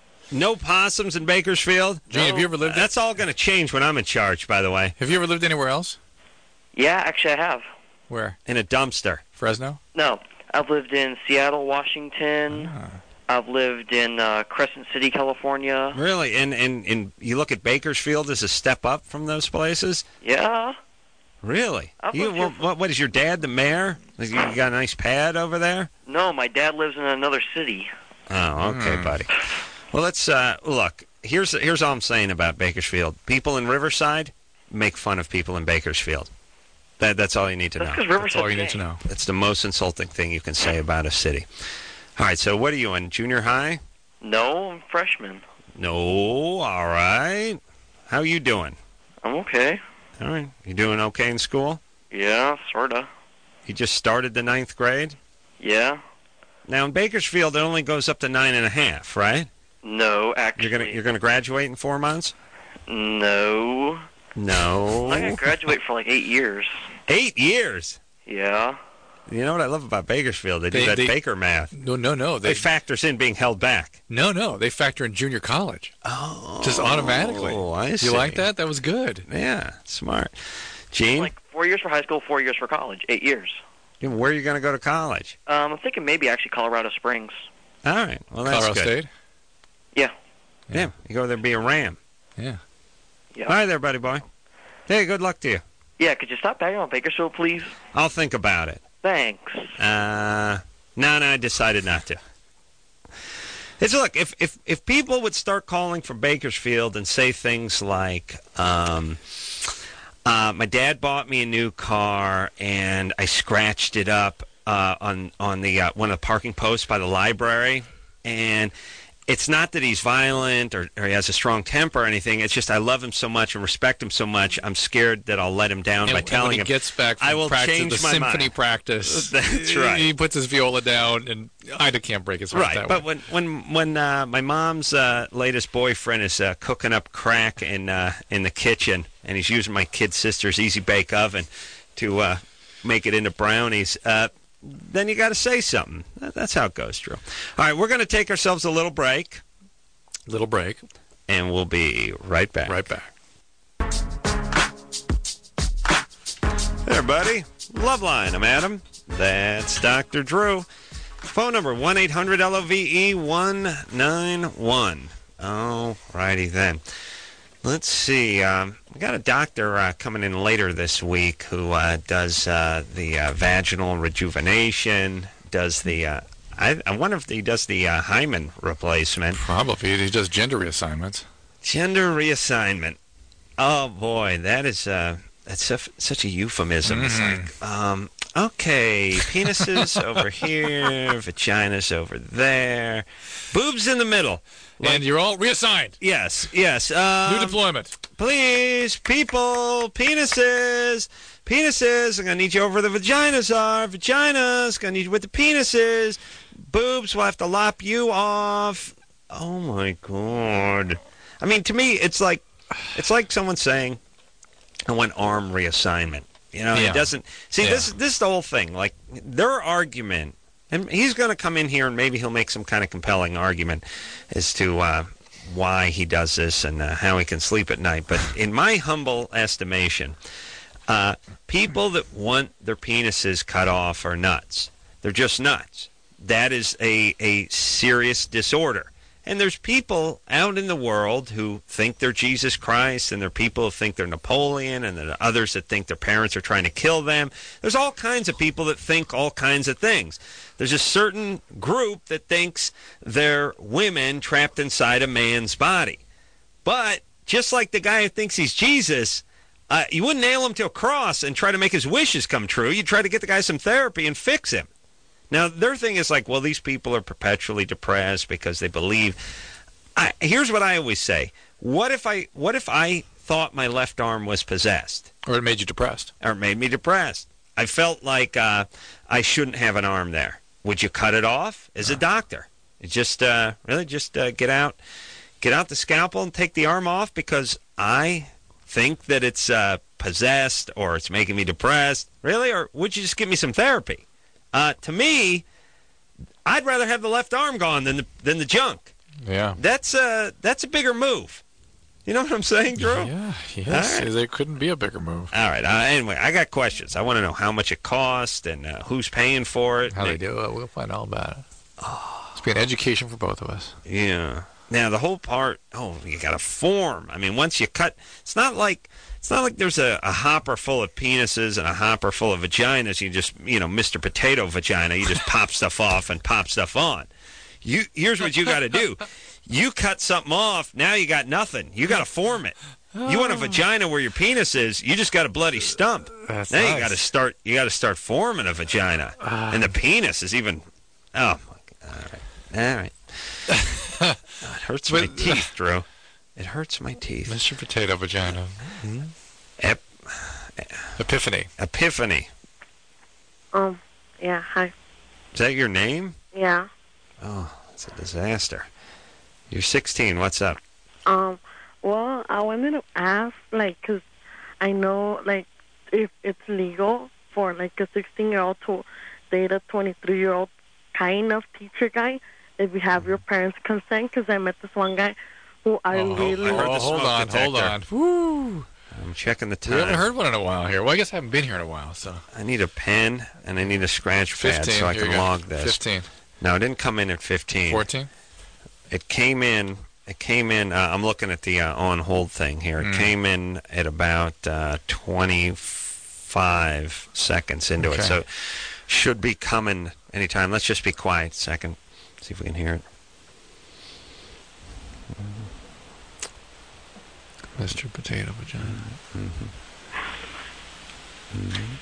No possums in Bakersfield. Gene, have you ever lived? That's all going to change when I'm in charge. By the way, Have you ever lived anywhere else? Yeah, actually, I have. Where? in a dumpster. Fresno? No, I've lived in Seattle, Washington. Ah. I've lived in uh, Crescent City, California. Really, and and and you look at Bakersfield as a step up from those places. Yeah. Really? I've You, lived here what, what, what is your dad the mayor? Like, You you got a nice pad over there? No, my dad lives in another city. Oh, okay, Hmm. buddy. Well, let's uh, look. Here's here's all I'm saying about Bakersfield. People in Riverside make fun of people in Bakersfield. That that's all you need to That's know. because That's Riverside's all you need gay. to know. That's the most insulting thing you can say about a city. All right. So what are you in junior high? No, I'm freshman. No. All right. How you doing? I'm okay. All right. You doing okay in school? Yeah, sorta. You just started the ninth grade? Yeah. Now, in Bakersfield, it only goes up to nine and a half, right? No, actually. You're gonna you're gonna graduate in four months? No. No. I'm gonna graduate for like eight years. Eight years? Yeah. You know what I love about Bakersfield? They do They- that they- Baker math. No, no, no. They factors in being held back. No, no. They factor in junior college. Oh. Just automatically. Oh, I You see. like that? That was good. Yeah, smart. Gene? Like four years for high school, four years for college. Eight years. Yeah, where are you going to go to college? Um, I'm thinking maybe actually Colorado Springs. All right. Well, that's Colorado good. State? Yeah. Yeah. You go there be a Ram. Yeah. Yeah. All right there, buddy boy. Hey, good luck to you. Yeah, could you stop bagging on Bakersfield, please? I'll think about it. Thanks. Uh, no, no, I decided not to. It's look, if, if, if people would start calling from Bakersfield and say things like, um, uh, my dad bought me a new car and I scratched it up uh, on on the uh, one of the parking posts by the library, and it's not that he's violent or, or he has a strong temper or anything. It's just I love him so much and respect him so much. I'm scared that I'll let him down And, by and telling when he him. gets back from I will practice, change the my symphony mind. practice. That's right. He puts his viola down, and Ida can't break his heart Right, that but way. when when when uh, my mom's uh, latest boyfriend is uh, cooking up crack in uh, in the kitchen, and he's using my kid sister's Easy Bake Oven to uh, make it into brownies, uh, then you got to say something. That's how it goes, Drew. All right, we're going to take ourselves a little break. Little break. And we'll be right back. Right back. There, buddy. Loveline, I'm Adam. That's Doctor Drew. Phone number one eight hundred L O V E one nine one. All righty then. Let's see. Um, we got a doctor uh, coming in later this week who uh, does uh, the uh, vaginal rejuvenation, does the... Uh, I, I wonder if he does the uh, hymen replacement. Probably. He does gender reassignments. Gender reassignment. Oh, boy. That is... Uh, that's such, such a euphemism. It's Mhm. like, um, okay, penises over here, vaginas over there, boobs in the middle. And you're all reassigned. Yes, yes. Um, New deployment. Please, people, penises, penises. I'm going to need you over where the vaginas are. Vaginas, going to need you with the penises. Boobs, we'll have to lop you off. Oh, my God. I mean, to me, it's like it's like someone saying, I want arm reassignment. You know, Yeah. it doesn't... See, Yeah. this, this is the whole thing. Like, their argument... And he's going to come in here and maybe he'll make some kind of compelling argument as to uh, why he does this and uh, how he can sleep at night. But in my humble estimation, uh, people that want their penises cut off are nuts. They're just nuts. That is a, a serious disorder. And there's people out in the world who think they're Jesus Christ, and there are people who think they're Napoleon, and there are others that think their parents are trying to kill them. There's all kinds of people that think all kinds of things. There's a certain group that thinks they're women trapped inside a man's body. But just like the guy who thinks he's Jesus, uh, you wouldn't nail him to a cross and try to make his wishes come true. You'd try to get the guy some therapy and fix him. Now, their thing is like, well, these people are perpetually depressed because they believe. I, here's what I always say. What if I what if I thought my left arm was possessed? Or it made you depressed. Or it made me depressed. I felt like uh, I shouldn't have an arm there. Would you cut it off as a doctor? Just uh, really just uh, get out, get out the scalpel and take the arm off because I think that it's uh, possessed or it's making me depressed. Really? Or would you just give me some therapy? Uh, to me, I'd rather have the left arm gone than the than the junk. Yeah. That's a that's a bigger move. You know what I'm saying, Drew? Yeah, yes. All right. There couldn't be a bigger move. All right. Uh, anyway, I got questions. I want to know how much it costs and uh, who's paying for it. How they do it, we'll find all about it. Oh. It's been education for both of us. Yeah. Now the whole part. Oh, you got a form. I mean, once you cut, it's not like it's not like there's a, a hopper full of penises and a hopper full of vaginas. You just, you know, Mister Potato Vagina. You just pop stuff off and pop stuff on. You here's what you got to do. You cut something off. Now you got nothing. You got to form it. You want a vagina where your penis is. You just got a bloody stump. That's now nice. you got to start. You got to start forming a vagina, Uh, and the penis is even. Oh, my God. All right. All right. Oh, it hurts my But- teeth, Drew. It hurts my teeth. Mister Potato Vagina. Ep- Epiphany. Epiphany. Um, yeah, hi. Is that your name? Yeah. Oh, it's a disaster. You're sixteen. What's up? Um, well, I wanted to ask, like, 'cause I know, like, if it's legal for, like, a sixteen-year-old to date a twenty-three-year-old kind of teacher guy, if you have your parents' consent, 'cause I met this one guy who I Oh, really... I heard the hold on, hold on. Woo! I'm checking the time. We haven't heard one in a while here. Well, I guess I haven't been here in a while, so. I need a pen and I need a scratch pad fifteen, so I here can you go. log this. fifteen. No, it didn't come in at fifteen. fourteen? It came in. It came in. Uh, I'm looking at the uh, on hold thing here. It Mm. came in at about uh, twenty-five seconds into it, Okay. so should be coming anytime. Let's just be quiet a second. See if we can hear it. Mister Potato Vagina. Mm-hmm. Mm-hmm.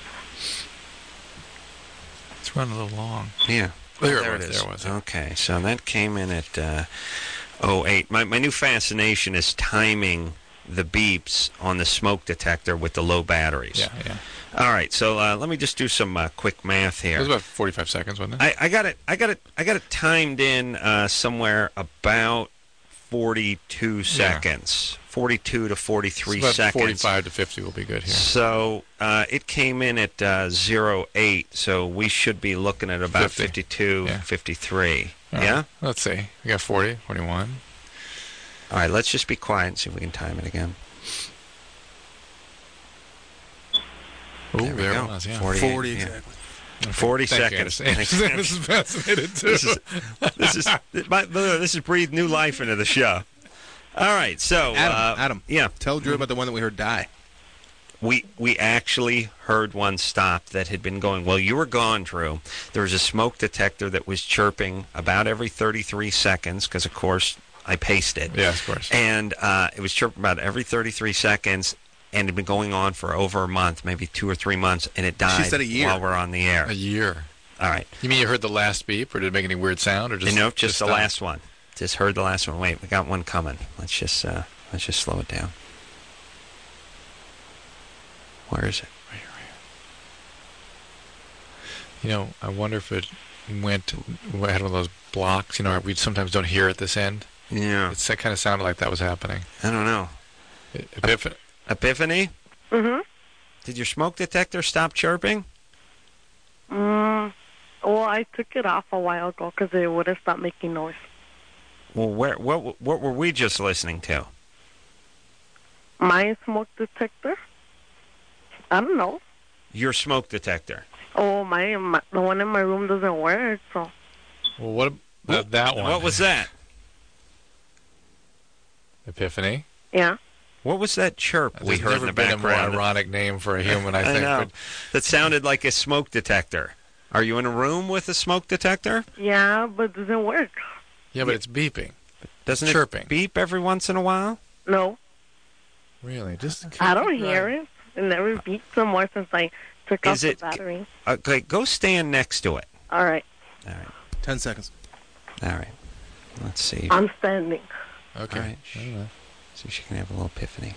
It's running a little long. Yeah. There, there it it was. is. There it was. Okay, so that came in at uh, oh eight. My, my new fascination is timing the beeps on the smoke detector with the low batteries. Yeah, yeah. All right, so uh, let me just do some uh, quick math here. It was about forty-five seconds, wasn't it? I, I got it. I got it. I got it timed in uh, somewhere about forty-two seconds. Forty-two to forty-three It's about seconds. forty-five to fifty will be good here. So uh, it came in at uh, zero eight. So we should be looking at about fifty. fifty-two, Yeah. fifty-three. All Yeah. right, let's see. We got forty, forty-one. All right. Let's just be quiet and see if we can time it again. Ooh, There we there go. it was. Yeah. forty, forty yeah. exactly. Forty Thank you, seconds. Anderson. This is fascinating too. This is this is my, this has breathed new life into the show. All right, so Adam, uh, Adam, yeah, tell Drew about the one that we heard die. we we actually heard one stop that had been going. Well, you were gone, Drew. There was a smoke detector that was chirping about every thirty-three seconds because, of course, I paced it. Yeah, of course. And uh, it was chirping about every thirty-three seconds, and it had been going on for over a month, maybe two or three months, and it died said a year. while we're on the air. A year. All right. You mean you heard the last beep, or did it make any weird sound, or just No, just, the stopped? last one. Just heard the last one. Wait, we got one coming. Let's just uh, let's just slow it down. Where is it? Right here, right here. You know, I wonder if it went had one of those blocks. You know, we sometimes don't hear at this end. Yeah. It's, that kind of sounded like that was happening. I don't know. Epiph- Epiphany? Mm-hmm. Did your smoke detector stop chirping? Mm, well, I took it off a while ago because it wouldn't stop making noise. Well, where what what were we just listening to? My smoke detector? I don't know. Your smoke detector. Oh, my, my the one in my room doesn't work, so... Well, what about that one? What was that? Epiphany? Yeah. What was that chirp we There's heard never in the been background? a more ironic name for a human, I think. I know. But That sounded like a smoke detector. Are you in a room with a smoke detector? Yeah, but it doesn't work. yeah, but it's beeping. Doesn't Chirping. it beep every once in a while? No, Really? Just I don't hear it. It never beeps no more since I took off Is the it- battery. Okay, go stand next to it. All right. All right. Ten seconds. All right. Let's see. I'm standing. Okay. All right. I don't know. See if she can have a little epiphany.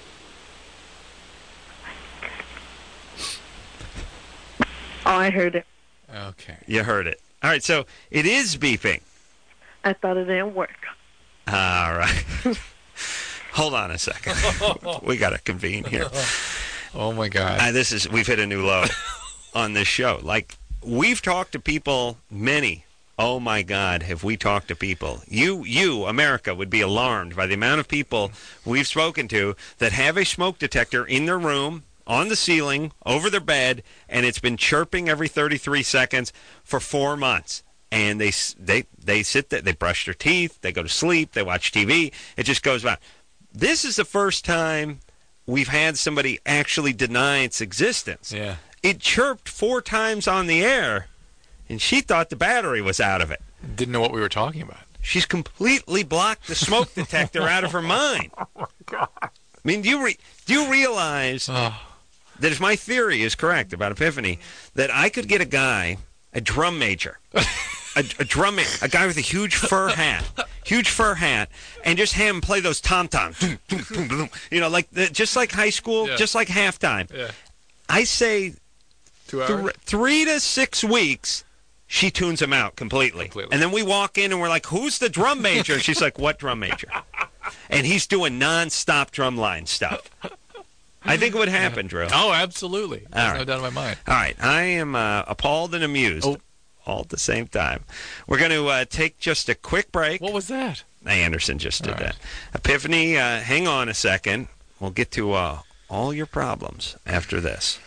Oh, I heard it. Okay. You heard it. All right, so it is beeping. I thought it didn't work. All right. Hold on a second. We got to convene here. Oh my God. Uh, this is we've hit a new low on this show. Like we've talked to people, many. Oh my God, have we talked to people? You, you, America, would be alarmed by the amount of people we've spoken to that have a smoke detector in their room, on the ceiling, over their bed, and it's been chirping every thirty-three seconds for four months. And they they they sit there, they brush their teeth, they go to sleep, they watch T V. It just goes on. This is the first time we've had somebody actually deny its existence. Yeah. It chirped four times on the air, and she thought the battery was out of it. Didn't know what we were talking about. She's completely blocked the smoke detector out of her mind. Oh my God. I mean, do you re- do you realize Oh. that if my theory is correct about Epiphany, that I could get a guy, a drum major, a, a drum, ma- a guy with a huge fur hat, huge fur hat, and just have him play those tom toms, you know, like the, just like high school, Yeah. just like halftime. Yeah. I say Two hours? th- three to six weeks, she tunes him out completely. Completely. And then we walk in and we're like, who's the drum major? And she's like, what drum major? And he's doing nonstop drumline stuff. I think it would happen, Drew. Oh, absolutely. There's All right. no doubt in my mind. All right. I am uh, appalled and amused Oh. all at the same time. We're going to uh, take just a quick break. What was that? Anderson just did All right. that. Epiphany, uh, hang on a second. We'll get to uh, all your problems after this.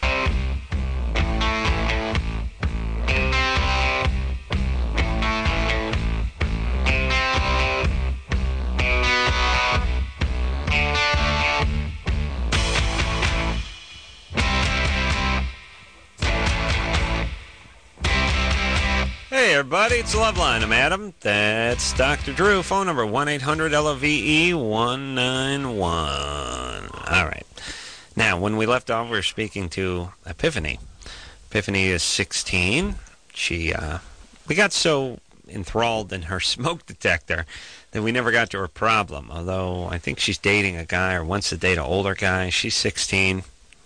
Hey, everybody, it's Loveline. I'm Adam. That's Doctor Drew. Phone number one eight hundred L O V E one nine one. All right. Now, when we left off, we were speaking to Epiphany. Epiphany is sixteen. She, uh, we got so enthralled in her smoke detector that we never got to her problem. Although I think she's dating a guy or wants to date an older guy. She's sixteen.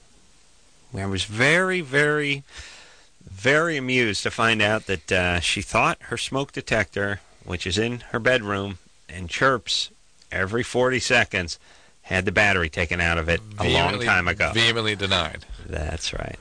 I was very, very... very amused to find out that uh, she thought her smoke detector, which is in her bedroom and chirps every forty seconds, had the battery taken out of it a long Vehemently- time ago. Vehemently denied. That's right.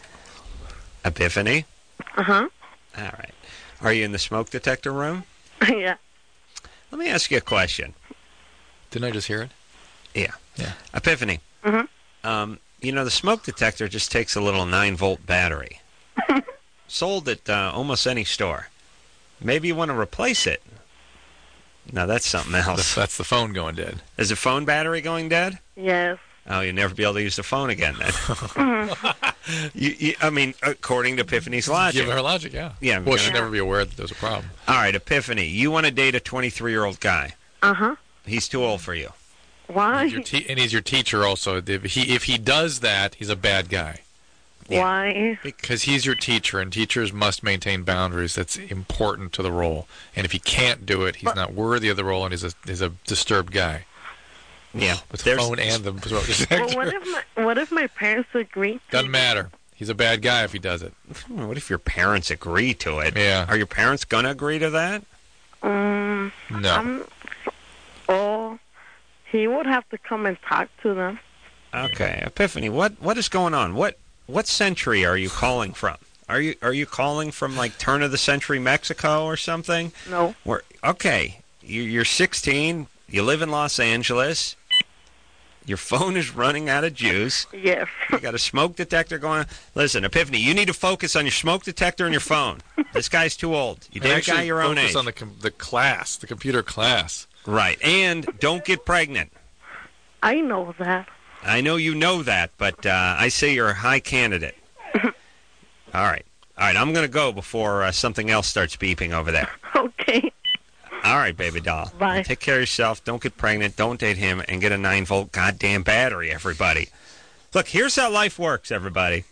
Epiphany? Uh-huh. All right. Are you in the smoke detector room? Yeah. Let me ask you a question. Didn't I just hear it? Yeah. Yeah. Epiphany, Mm-hmm. um, you know, the smoke detector just takes a little nine-volt battery. Sold at uh, almost any store. Maybe you want to replace it. No, that's something else. That's the phone going dead. Is the phone battery going dead? Yes. Oh, you'll never be able to use the phone again then. you, you, I mean, according to Epiphany's logic. Give her logic, yeah. Yeah. I'm Well, gonna- she'd never be aware that there's a problem. All right, Epiphany, you want to date a twenty-three-year-old guy. Uh-huh. He's too old for you. Why? He's your te- and he's your teacher also. If he if he does that, he's a bad guy. Why? Because he's your teacher, and teachers must maintain boundaries. That's important to the role. And if he can't do it, he's not worthy of the role, and he's a he's a disturbed guy. Yeah. With the phone and the smoke detector. Well, what if my what if my parents agree? Doesn't matter. He's a bad guy if he does it. What if your parents agree to it? Yeah. Are your parents going to agree to that? Um. No. I'm, oh, he would have to come and talk to them. Okay, Epiphany, what what is going on? What what century are you calling from? Are you are you calling from like turn of the century Mexico or something? No. Where okay, you, you're sixteen. You live in Los Angeles. Your phone is running out of juice. Yes. You got a smoke detector going on. Listen, Epiphany, you need to focus on your smoke detector and your phone. This guy's too old. You And date a actually guy your own focus age. on the com- the class, the computer class. Right, and don't get pregnant. I know that. I know you know that, but uh, I say you're a high candidate. All right. All right, I'm going to go before uh, something else starts beeping over there. Okay. All right, baby doll. Bye. Take care of yourself. Don't get pregnant. Don't date him. And get a nine-volt goddamn battery, everybody. Look, here's how life works, everybody.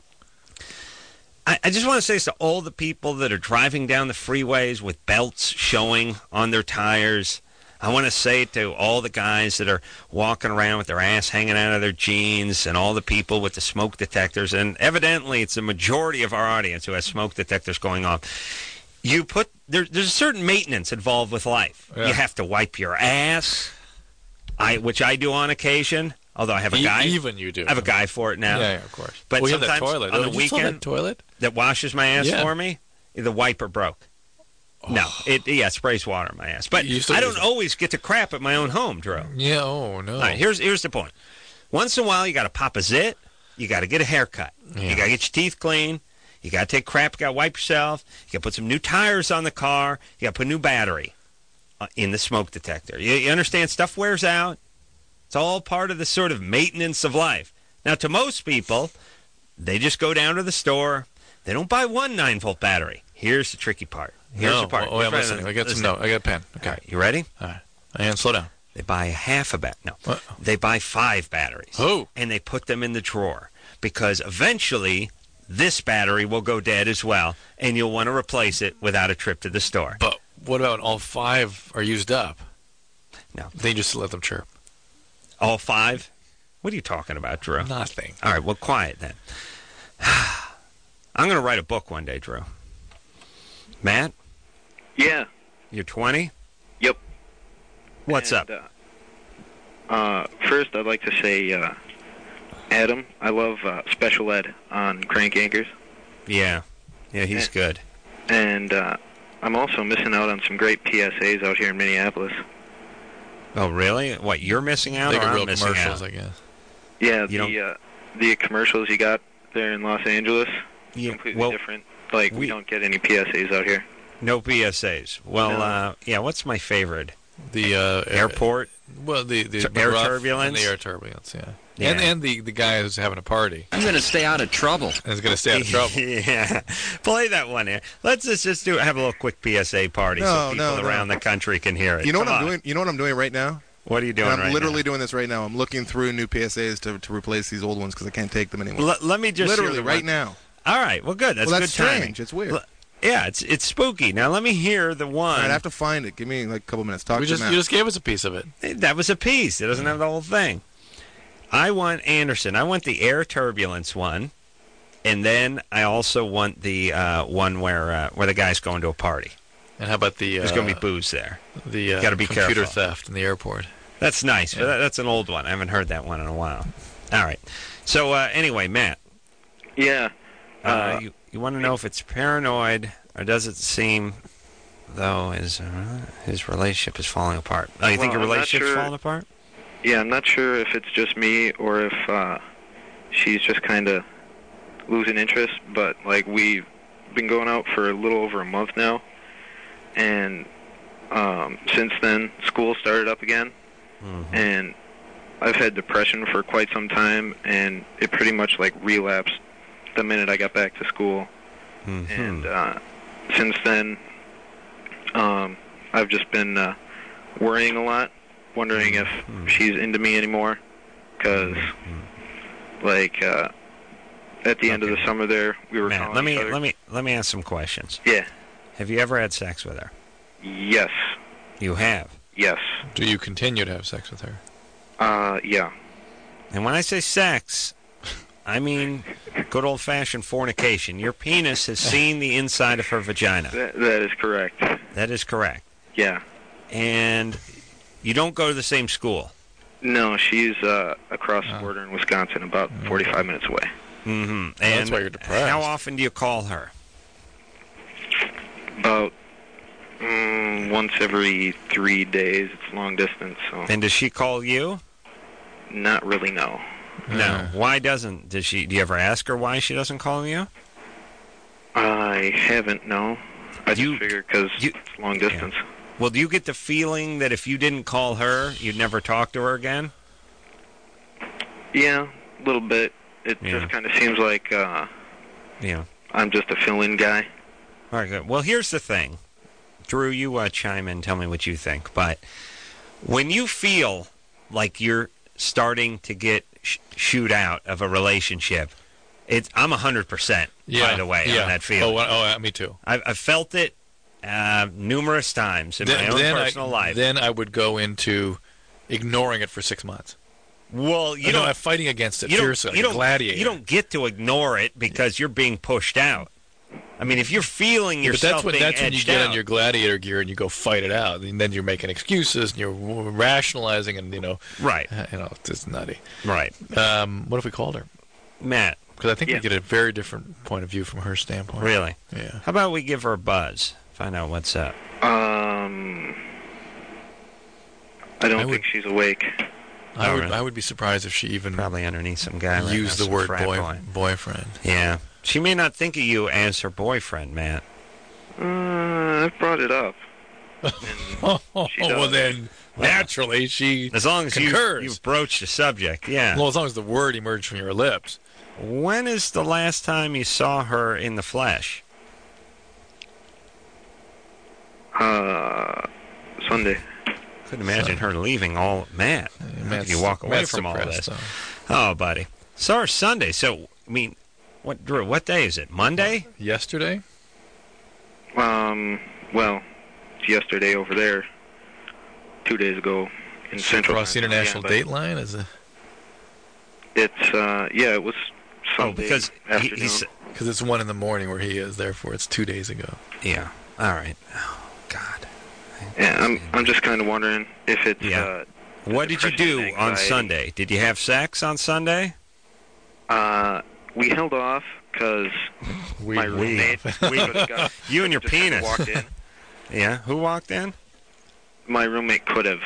I, I just want to say this to all the people that are driving down the freeways with belts showing on their tires. I want to say to all the guys that are walking around with their ass hanging out of their jeans and all the people with the smoke detectors, and evidently it's a majority of our audience who has smoke detectors going on. You put there, there's a certain maintenance involved with life. Yeah. You have to wipe your ass, I which I do on occasion. Although I have a E- guy, even you do. I have a guy for it now. Yeah, yeah, of course. But Well, you have that sometimes toilet. on Oh, the did you still have weekend, that toilet that washes my ass Yeah. for me, the wiper broke. No, it yeah it sprays water in my ass. But You still I use don't it. always get to crap at my own home, Drew. Yeah. Oh no. All right, here's here's the point. Once in a while, you got to pop a zit. You got to get a haircut. Yeah. You got to get your teeth clean. You got to take crap. You got to wipe yourself. You got to put some new tires on the car. You got to put a new battery uh, in the smoke detector. You, you understand? Stuff wears out. It's all part of the sort of maintenance of life. Now, to most people, they just go down to the store. They don't buy one nine-volt battery. Here's the tricky part. Here's no. the part. Oh, I'm Here's listening. the- I got some listen. note. I got a pen. Okay. All right, you ready? All right. And slow down. They buy a half a bat. No, What? they buy five batteries. Oh. And they put them in the drawer because eventually this battery will go dead as well, and you'll want to replace it without a trip to the store. But what about all five are used up? No. They just let them chirp. All five? What are you talking about, Drew? Nothing. All right, well, quiet then. I'm going to write a book one day, Drew. Matt? Yeah. You're twenty? Yep. What's And, up? Uh, uh, first, I'd like to say, uh, Adam, I love uh, Special Ed on Crank Anchors. Yeah. Yeah, he's and, good. And uh, I'm also missing out on some great P S As out here in Minneapolis. Oh, really? What, you're missing out They or get I'm real missing commercials, out? I guess. Yeah, You the uh, the commercials you got there in Los Angeles, Yeah, completely well, different. Like, we, we- don't get any P S As out here. No P S As. Well, No. uh, yeah, what's my favorite? The uh, airport? Well, the, the Tur- air rough turbulence? And the air turbulence, yeah. Yeah. And and the, the guy who's having a party. I'm going to stay out of trouble. And is going to stay out of trouble. Yeah. Play that one here. Let's just, just do have a little quick P S A party No, so people no, no. around the country can hear it. You know what Come I'm on. doing? You know what I'm doing right now? What are you doing And I'm right literally now? doing this right now. I'm looking through new P S As to, to replace these old ones because I can't take them anymore. L- let me just hear literally the right one- now. All right. Well, good. That's well, good that's timing. strange. It's weird. L- Yeah, it's it's spooky. Now let me hear the one. All right, I have to find it. Give me like a couple minutes. Talk We to just, Matt. you just gave us a piece of it. That was a piece. It doesn't have the whole thing. I want Anderson. I want the air turbulence one, and then I also want the uh, one where uh, where the guy's going to a party. And how about the... There's uh, going to be booze there. The uh, Got to be computer careful. theft in the airport. That's nice. Yeah. But that, that's an old one. I haven't heard that one in a while. All right. So uh, anyway, Matt. Yeah. Uh, Uh, you you want to know if it's paranoid or does it seem though his uh, his relationship is falling apart? Oh, you think Well, your I'm not relationship's sure- falling apart? Yeah, I'm not sure if it's just me or if uh, she's just kind of losing interest, but like we've been going out for a little over a month now, and um, since then school started up again, Mm-hmm. and I've had depression for quite some time, and it pretty much like relapsed the minute I got back to school, Mm-hmm. and uh, since then um, I've just been uh, worrying a lot, wondering if Mm-hmm. she's into me anymore, because like uh, at the end of the summer there we were Matt, calling let me each other. let me let me ask some questions. Yeah. Have you ever had sex with her? Yes. You have. Yes. Do you continue to have sex with her? Uh, yeah. And when I say sex, I mean good old-fashioned fornication. Your penis has seen the inside of her vagina. That, that is correct. That is correct. Yeah. And you don't go to the same school. No, she's uh, across Oh. the border in Wisconsin, about forty-five minutes away. Mm-hmm. And that's why you're depressed. How often do you call her? About mm, once every three days. It's long distance, so And does she call you? not really. No. No. Why doesn't? Does she? Do you ever ask her why she doesn't call you? I haven't. No. I just figured because it's long distance. Well, do you get the feeling that if you didn't call her, you'd never talk to her again? Yeah, a little bit. It Yeah. just kind of seems like uh, Yeah. I'm just a fill-in guy. All right, good. Well, here's the thing. Drew, you uh, chime in, tell me what you think. But when you feel like you're starting to get sh- shoot out of a relationship, it's, I'm one hundred percent, Yeah, by the way, yeah. on that feeling. Oh, well, oh, uh, me too. I've, I've felt it uh, numerous times in Then, my own then personal I, life. Then I would go into ignoring it for six months. Well, you you know, don't- I'm fighting against it you don't, fiercely, like you a don't, gladiator. You don't get to ignore it because you're being pushed out. I mean, if you're feeling Yeah, but yourself that's when being that's when you edged get out, on your gladiator gear and you go fight it out, and then you're making excuses and you're rationalizing, and you know, right? You know, it's just nutty. Right. Um, what if we called her, Matt? Because I think Yeah. we get a very different point of view from her standpoint. Really? Yeah. How about we give her a buzz, find out what's up? Um, I don't I would- think she's awake. I Oh, would really? I would be surprised if she even probably underneath some guy right used now, the some word frat boy, boy. boyfriend. Yeah, she may not think of you as her boyfriend, Matt. Uh, I've brought it up. Oh, She well does. then naturally she As long as you, concurs. you've broached the subject, yeah. Well, as long as the word emerged from your lips. When is the last time you saw her in the flesh? Uh, Sunday. Couldn't imagine her leaving all Matt. How Matt's- could you walk away Matt's from all suppressed, this? Oh, buddy. Saw her Sunday. So, I mean, what, Drew? What day is it? Monday? Yesterday? Um, well, it's yesterday over there. Two days ago in She Central. crossed the Time. international Yeah, but date line? Is it? It's uh, yeah, it was Oh, Sunday because he, afternoon. he's Because it's one in the morning where he is. Therefore, it's two days ago. yeah. All right. Oh God. Yeah, I'm I'm just kind of wondering if it's. Yeah. Uh, What did you do depression, on anxiety. Sunday? Did you have sex on Sunday? Uh, we held off because my roommate. We- could've got- you and your just kinda penis. walked in. Yeah. Who walked in? My roommate could have.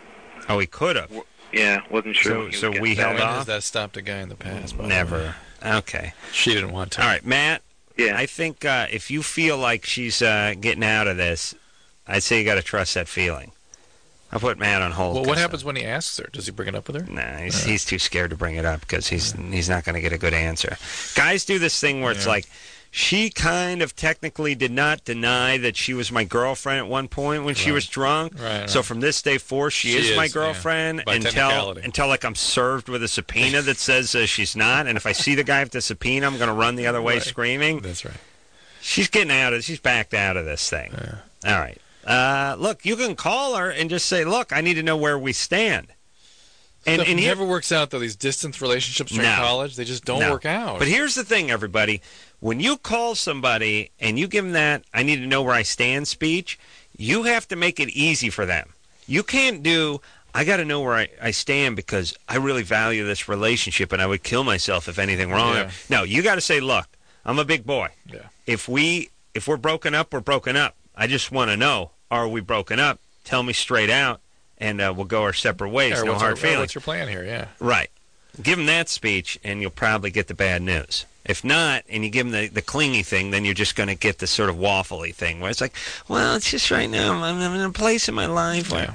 Oh, he could have. Yeah, wasn't sure. So- when he so would we get held back. When off? has that stopped a guy in the past? by the Never. way? Okay. She didn't want to. All right, Matt. Yeah. I think uh, if you feel like she's uh, getting out of this, I'd say you got to trust that feeling. I'll put Matt on hold. Well, what 'cause, happens when he asks her? Does he bring it up with her? uh, Nah, he's, he's too scared to bring it up because he's he's not going to get a good answer. Guys do this thing where it's Yeah. like, she kind of technically did not deny that she was my girlfriend at one point when she Right. was drunk. Right, So right. from this day forth, she, She is, my is, yeah. girlfriend By until technicality. until like I'm served with a subpoena that says uh, she's not. And if I see the guy with the subpoena, I'm going to run the other way Right. screaming. That's right. She's getting out of. She's backed out of this thing. All right. Uh, look, you can call her and just say, "Look, I need to know where we stand." And, Stuff and here- never works out, though. These distance relationships during No. college, they just don't No. work out. But here's the thing, everybody. When you call somebody and you give them that "I need to know where I stand" speech, you have to make it easy for them. You can't do "I got to know where I, I stand because I really value this relationship and I would kill myself if anything wrong." Yeah. No, you got to say, "Look, I'm a big boy. Yeah. If we if we're broken up, we're broken up. I just want to know, are we broken up? Tell me straight out, and uh, we'll go our separate ways. Yeah, no what's hard our- feelings." What's your plan here? Yeah. Right. Give them that speech, and you'll probably get the bad news. If not, and you give them the, the clingy thing, then you're just going to get the sort of waffly thing where it's like, well, it's just right now. I'm, I'm in a place in my life where...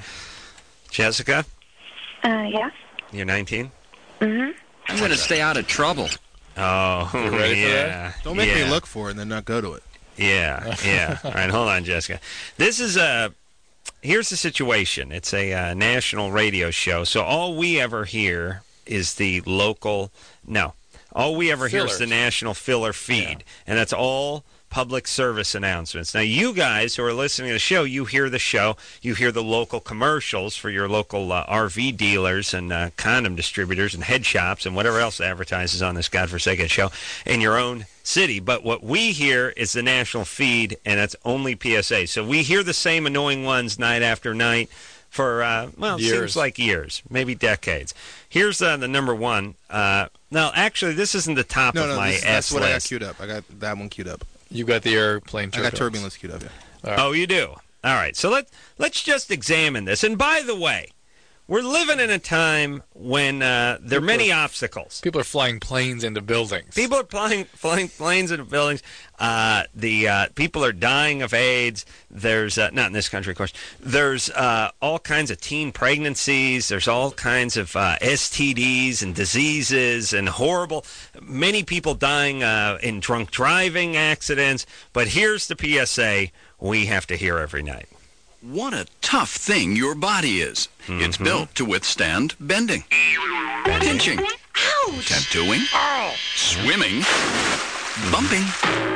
Jessica, Uh, yeah. you're nineteen? Mm-hmm. I'm going to stay out of trouble. Oh, You ready for yeah. that? Don't make me yeah. look for it and then not go to it. Yeah, yeah. All right, hold on, Jessica. This is a... Here's the situation. It's a uh, national radio show, so all we ever hear is the local... No. All we ever hear is Fillers. the national filler feed, and that's all public service announcements. Now, you guys who are listening to the show, you hear the show, you hear the local commercials for your local uh, R V dealers and uh, condom distributors and head shops and whatever else advertises on this godforsaken show in your own city. But what we hear is the national feed, and that's only P S A. So we hear the same annoying ones night after night for, uh, well, it Years. seems like years, maybe decades. Here's uh, the number one. Uh, no, actually, this isn't the top No, of no, my this, S that's what I got list. queued up. I got that one queued up. You got the airplane I got turbulence. turbulence queued up, yeah. All right. Oh, you do? All right. So let, let's just examine this. And by the way, we're living in a time when uh, there are People many are- obstacles. People are flying planes into buildings. People are flying, flying planes into buildings. Uh, the uh, people are dying of AIDS. There's uh, not in this country, of course. There's uh, all kinds of teen pregnancies. There's all kinds of uh, S T Ds and diseases and horrible. Many people dying uh, in drunk driving accidents. But here's the P S A we have to hear every night. What a tough thing your body is. It's Mm-hmm. built to withstand bending, pinching, tattooing, swimming, bumping,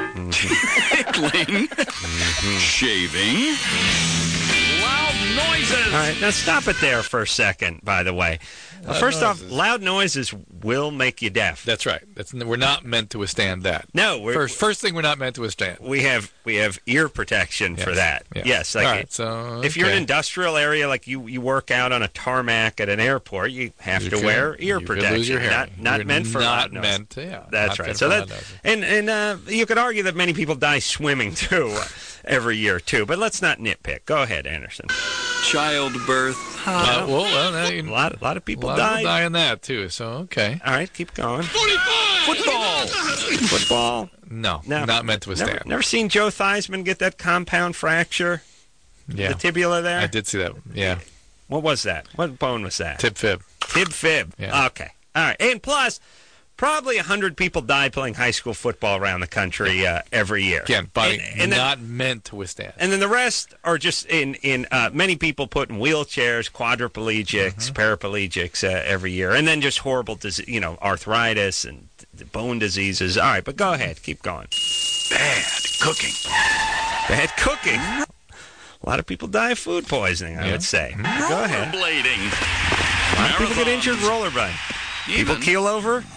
tickling, shaving. Loud noises. All right, now stop it there for a second, by the way. Uh, Loud First off, noises. loud noises will make you deaf. That's right. That's we're not meant to withstand that. No, we're, First, first thing we're not meant to withstand. we have we have ear protection for Yes, that. yes. Yes, like All right, it- so, if you're in an okay. industrial area, like you, you work out on a tarmac at an airport, you have You to could- wear ear you could protection. lose your hearing. Not not You're meant for not loud noise. meant to- yeah, That's not right. meant So for that loud noises. and and uh, you could argue that many people die swimming too uh, every year too. But let's not nitpick. Go ahead, Anderson. Childbirth. Uh, well, well, now you, A lot, a lot of people a lot of die. people die in that too. So okay. All right, keep going. Football. Football. No, No. not meant to withstand. Never, never seen Joe Theismann get that compound fracture? Yeah, The tibula there? I did see that. Yeah, What was that? What bone was that? tib fib. Tib fib. Yeah. Okay. All right. And plus, probably one hundred people die playing high school football around the country uh, every year. Again, body And- and then- not meant to withstand. And then the rest are just in, in uh, many people put in wheelchairs, quadriplegics, Mm-hmm. paraplegics uh, every year. And then just horrible, dis- you know, arthritis and d- bone diseases. All right, but go ahead. Keep going. Bad cooking. Bad cooking. A lot of people die of food poisoning, I Yeah. would say. Go ahead. Rollerblading. A lot of people get injured rollerblading. People Even keel over.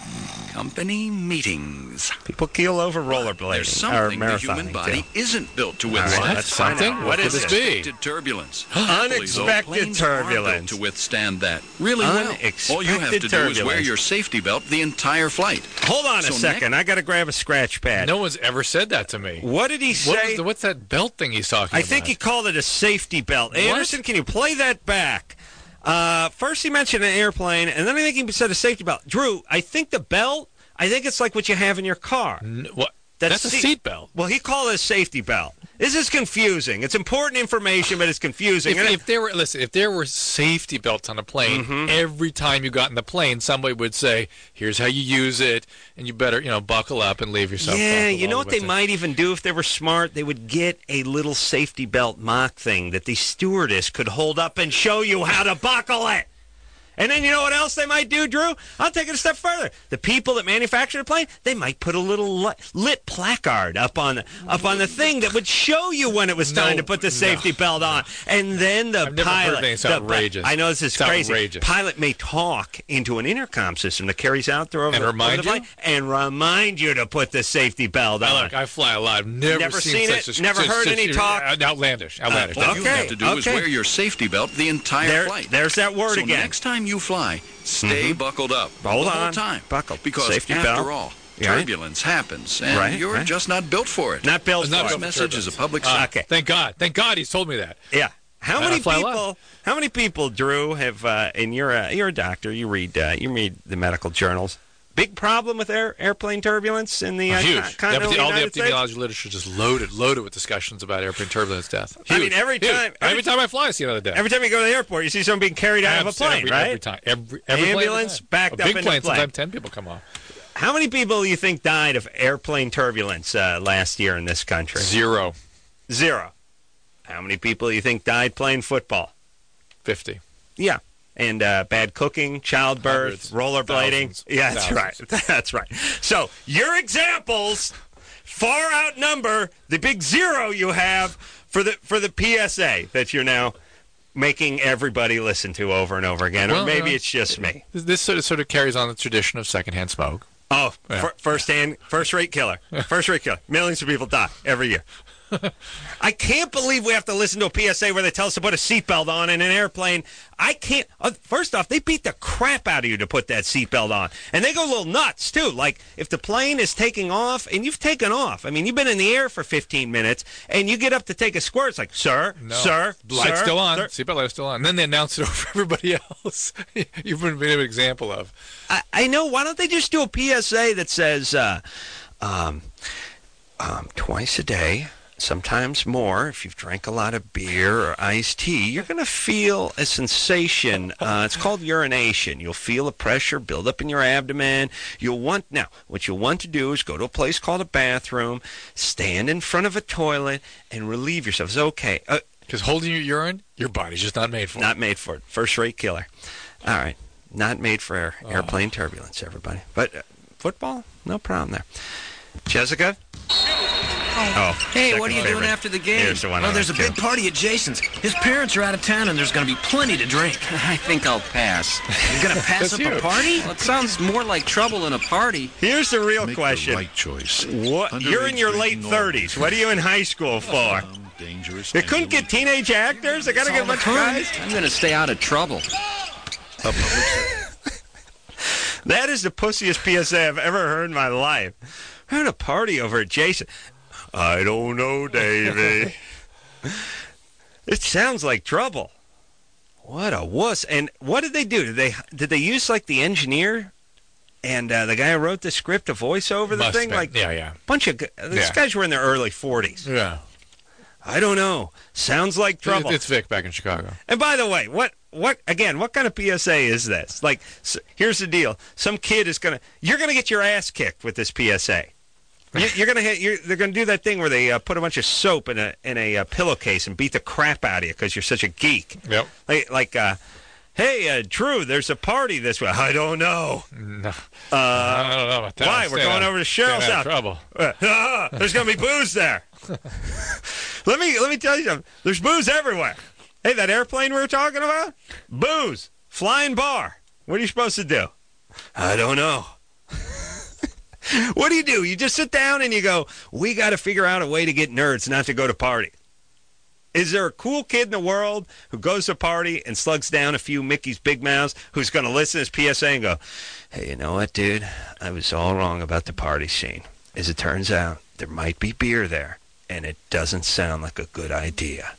Company meetings. People keel over rollerblading There's or something the human marathoning, body too. isn't built to All right, withstand. let's find Something? out. What could this be? Unexpected turbulence. Unexpected Planes are built turbulence. to withstand that really well. Unexpected All you have to do is turbulence. wear your safety belt the entire flight. Hold on So a second. I got to grab a scratch pad. No one's ever said that to me. What did he What say? was the, what's that belt thing he's talking I about? think he called it a safety belt. Anderson, can you play that back? Uh, first he mentioned an airplane, and then I think he said a safety belt. Drew, I think the belt, I think it's like what you have in your car. N- what? That's, a seat belt. Well, he called it a safety belt. This is confusing. It's important information, but it's confusing. If, And if there were, listen, if there were safety belts on a plane, Mhm. every time you got in the plane, somebody would say, "Here's how you use it, and you better, you know, buckle up and leave yourself." Yeah, buckled you know all what the they way to- might even do if they were smart? They would get a little safety belt mock thing that the stewardess could hold up and show you how to buckle it. And then you know what else they might do, Drew? I'll take it a step further. The people that manufacture the plane, they might put a little li- lit placard up on the, up on the thing that would show you when it was time No, to put the safety no, belt on. And then the I've never pilot, heard of anything. It's the- outrageous. I know this is It's crazy. outrageous. Pilot may talk into an intercom system that carries out there over, And the- remind over the plane you? and remind you to put the safety belt Now, on. look, I fly a lot. I've never, Never seen such it? A, Never such- heard such- any talk? uh, Outlandish. Outlandish. All you Okay, have to do is okay. wear your safety belt the entire There- flight. there's that word so again. next time you fly, stay Mhm. buckled up Hold the whole on. time. Buckle. Because Safety after belt. all, Right. turbulence happens, and Right, you're right. just not built for it. Not built It's not for This it. built message is a public Uh, Okay. Thank God. Thank God he's told me that. Yeah. How I many fly a lot. people? How many people, Drew, have? Uh, and you're a you're a doctor. You read uh, you read the medical journals. Big problem with air, airplane turbulence in the uh, Huge. con- continental Epide- all the United States? epidemiology literature just loaded, loaded with discussions about airplane turbulence death. I Huge. mean, every Huge. time- every, every- time I fly, I see another death. Every time you go to the airport, you see someone being carried out of a Abs- plane, every, right? Every time. Every, every plane, Ambulance every time. backed a up big into plane, plane. sometimes ten people come off. How many people do you think died of airplane turbulence uh, last year in this country? Zero. Zero. How many people do you think died playing football? Fifty. Yeah. And uh, bad cooking, childbirth, Hundreds. rollerblading. Thousands. Yeah, that's Thousands. right. That's right. So your examples far outnumber the big zero you have for the for the P S A that you're now making everybody listen to over and over again. Well, or maybe uh, it's just me. This, this sort of sort of carries on the tradition of secondhand smoke. Oh, Yeah. fir- first hand, first rate killer. First rate killer. Millions of people die every year. I can't believe we have to listen to a P S A where they tell us to put a seatbelt on in an airplane. I can't. Uh, first off, they beat the crap out of you to put that seatbelt on. And they go a little nuts, too. Like, if the plane is taking off, and you've taken off. I mean, you've been in the air for fifteen minutes, and you get up to take a squirt. It's like, sir, No. sir, Light's sir, still on. sir. Seatbelt light is still on. And then they announce it over everybody else. You've been an example of. I, I know. Why don't they just do a P S A that says, uh, um, um, twice a day, sometimes more, if you've drank a lot of beer or iced tea, you're going to feel a sensation. Uh, it's called urination. You'll feel a pressure build up in your abdomen. You'll want, now, what you'll want to do is go to a place called a bathroom, stand in front of a toilet, and relieve yourself. It's okay. Uh, Because holding your urine, your body's just not made for it. not made for it. First rate killer. All right. Not made for air, airplane turbulence, everybody. But uh, football, no problem there. Jessica? Oh, Hey, second what are you favorite. doing after the game? Here's the one I Well, there's a like, big too. party at Jason's. His parents are out of town, and there's going to be plenty to drink. I think I'll pass. You're going to pass That's up you. a party? Well, it sounds more like trouble than a party. Here's the real Make question. the right choice. What, you're in Underage your late drinking thirties. What are you in high school for? Dangerous. They couldn't get teenage actors? They got to get a bunch of guys? I'm going to stay out of trouble. That is the pussiest P S A I've ever heard in my life. I had a party over at Jason. I don't know, Davey. It sounds like trouble. What a wuss. And what did they do? Did they did they use like the engineer and uh, the guy who wrote the script to voice over the Must thing? have Like been. Yeah, yeah. bunch of gu- these Yeah. guys were in their early forties. Yeah. I don't know. Sounds like trouble. It's Vic back in Chicago. And by the way, what what again? What kind of P S A is this? Like, s here's the deal: some kid is gonna, you're gonna get your ass kicked with this P S A. You, you're gonna, hit, you're, they're gonna do that thing where they uh, put a bunch of soap in a in a uh, pillowcase and beat the crap out of you because you're such a geek. Yep. Like, like, uh, hey, uh, Drew, there's a party this way. I don't know. No. Uh, I don't know about that. why? I'm We're staying going out- over to staying Cheryl's out of house. trouble. Uh, ah, there's gonna be booze there. let me let me tell you something. There's booze everywhere. Hey, that airplane we were talking about? Booze. Flying bar. What are you supposed to do? I don't know. What do you do? You just sit down and you go, we got to figure out a way to get nerds not to go to parties. Is there a cool kid in the world who goes to a party and slugs down a few Mickey's Big Mouths who's going to listen to his P S A and go, hey, you know what, dude? I was all wrong about the party scene. As it turns out, there might be beer there, and it doesn't sound like a good idea.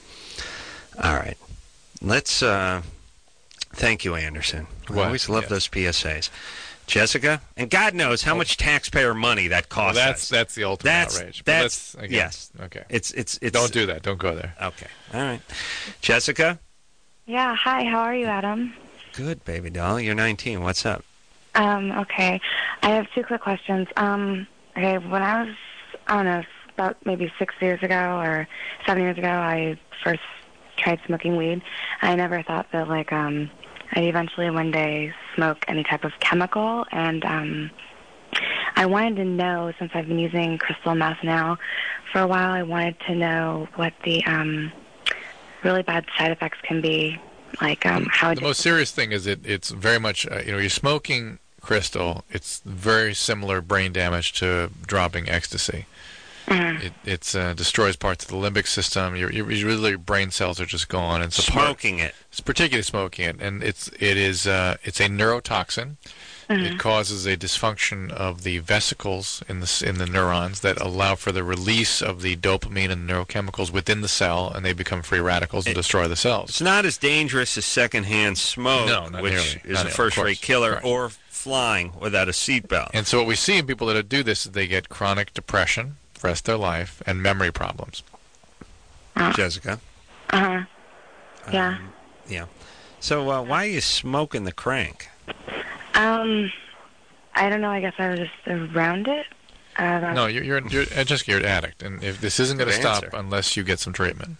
All right. Let's, uh, thank you, Anderson. I What? always love Yeah. those P S As. Jessica? And God knows how much taxpayer money that costs Well, that's us. that's the ultimate That's- outrage. But that's- let's- again, yes. Okay. It's, it's, it's... Don't do that. Don't go there. Okay. All right. Jessica? Yeah, hi, how are you, Adam? Good, baby doll. You're nineteen. What's up? Um, okay. I have two quick questions. Um, okay, when I was, I don't know, about maybe six years ago or seven years ago, I first tried smoking weed. I never thought that, like, um, I'd eventually one day smoke any type of chemical, and, um, I wanted to know, since I've been using crystal meth now for a while, I wanted to know what the, um, really bad side effects can be, like, um, how... The most serious thing is it, it's very much, uh, you know, you're smoking crystal. It's very similar brain damage to dropping ecstasy. Mm-hmm. It it's, uh, destroys parts of the limbic system. Your, your, your, really, your brain cells are just gone. It's a part- Smoking it. It's particularly smoking it, and it's it is uh, it's a neurotoxin. Mm-hmm. It causes a dysfunction of the vesicles in the s- in the neurons that allow for the release of the dopamine and neurochemicals within the cell, and they become free radicals and destroy the cells. It's not as dangerous as secondhand smoke, No, not which nearly. is Not a nearly, of first-rate course. killer, Right. or flying without a seatbelt. And so what we see in people that do this is they get chronic depression for the rest of their life and memory problems. Jessica? Uh-huh. Yeah. Um, yeah. So uh, why are you smoking the crank? Um, I don't know. I guess I was just around it. Uh, that's- No, you're you're, you're uh, Jessica, you're an addict, and if this isn't going to Good stop answer. unless you get some treatment.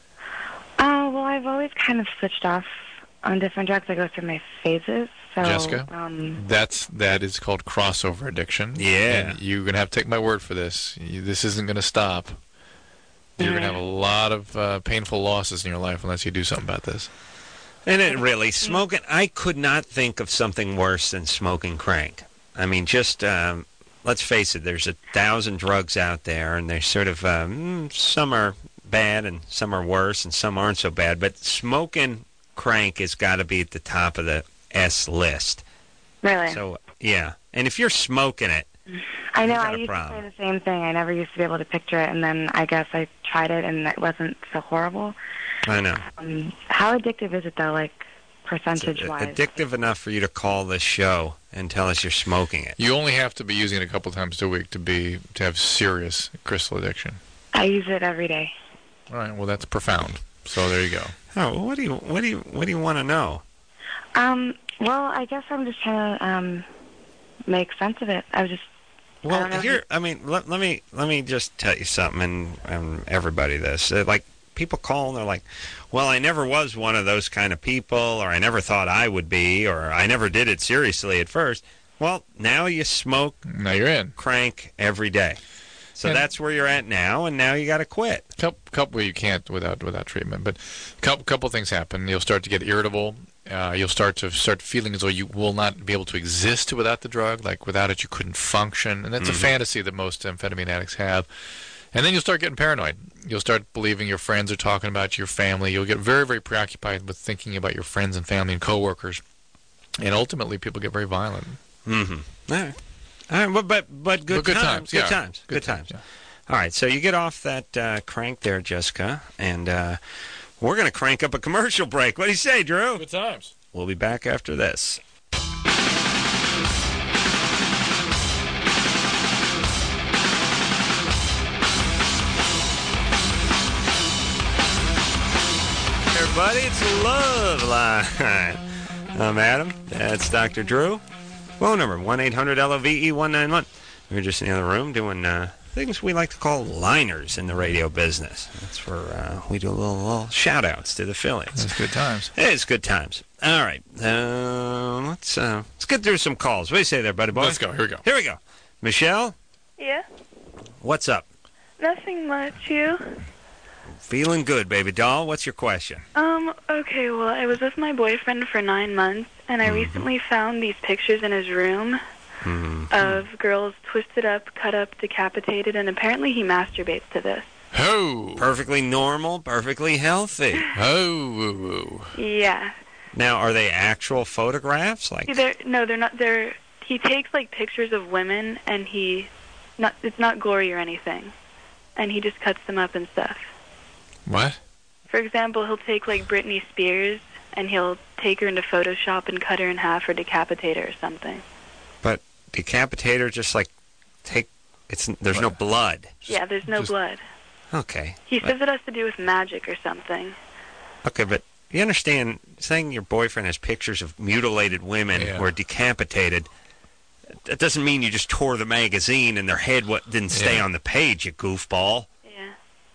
Uh, well, I've always kind of switched off on different drugs. I go through my phases. So, Jessica, um, that's that is called crossover addiction. Yeah. And you're gonna have to take my word for this. You, this isn't gonna stop. You're gonna have a lot of uh, painful losses in your life unless you do something about this. And it really, smoking, I could not think of something worse than smoking crank. I mean, just, um, let's face it, there's a thousand drugs out there, and they're sort of, um, some are bad, and some are worse, and some aren't so bad, but smoking crank has got to be at the top of the S list. really. So, yeah. And if you're smoking it, I know. you got I a used problem. to say the same thing. I never used to be able to picture it, and then I guess I tried it, and it wasn't so horrible. I know. Um, how addictive is it, though, like, percentage-wise? Addictive enough for you to call this show and tell us you're smoking it. You only have to be using it a couple times a week to be to have serious crystal addiction. I use it every day. All right. Well, that's profound. So there you go. Oh, well, what do you what do you what do you want to know? Um, well, I guess I'm just trying to um, make sense of it. I was just... I Well, don't know. here, I mean, let, let me let me just tell you something, and, and everybody this. Uh, like, people call and they're like, well, I never was one of those kind of people, or I never thought I would be, or I never did it seriously at first. Well, now you smoke Now you're in. crank every day. So And- that's where you're at now, and now you got to quit. Couple, couple you can't without without treatment, but couple couple things happen. You'll start to get irritable. Uh, you'll start to start feeling as though you will not be able to exist without the drug. Like without it, you couldn't function, and that's Mhm. a fantasy that most amphetamine addicts have. And then you'll start getting paranoid. You'll start believing your friends are talking about your family. You'll get very, very preoccupied with thinking about your friends and family and coworkers. And ultimately, people get very violent. Mm-hmm. All right. All right, but, but, but good, But good times. times, Good yeah. times. Good, Good times. times, All right, so you get off that uh, crank there, Jessica, and uh, we're going to crank up a commercial break. What do you say, Drew? Good times. We'll be back after this. Hey everybody, it's Love Line. I'm Adam. That's Doctor Drew. Phone number one eight hundred L O V E one nine one. We're just in the other room doing uh, things we like to call liners in the radio business. That's where uh, we do a little, little shout-outs to the affiliates. That's good times. It's good times. All right. Uh, let's uh, let's get through some calls. What do you say there, buddy boy? Let's go. Here we go. Here we go. Michelle, Yeah, what's up? nothing much. You? Feeling good, baby doll. What's your question? Um, okay, well, I was with my boyfriend for nine months, and I recently found these pictures in his room. Hmm. of girls twisted up, cut up, decapitated, and apparently he masturbates to this. Oh. Perfectly normal, perfectly healthy. Oh. Yeah. Now, are they actual photographs? Like, They're, no, they're not. They're. He takes like pictures of women, and he, not. It's not gory or anything, and he just cuts them up and stuff. What? For example, he'll take like Britney Spears, and he'll take her into Photoshop and cut her in half or decapitate her or something. but decapitate her, just like take. It's there's no blood. Yeah, there's no blood. Okay. He says it has to do with magic or something. Okay, but you understand, saying your boyfriend has pictures of mutilated women Yeah. who are decapitated, that doesn't mean you just tore the magazine and their head what didn't stay Yeah. on the page, you goofball. Yeah.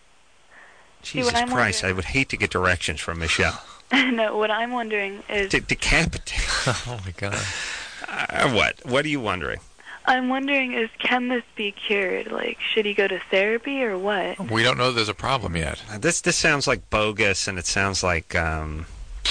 Jesus what I'm Christ, wondering- I would hate to get directions from Michelle. No, what I'm wondering is, De- decapitate. Oh, my God. Uh, what? What are you wondering? I'm wondering is, can this be cured? Like, should he go to therapy or what? We don't know there's a problem yet. Uh, This this sounds like bogus, and it sounds like um.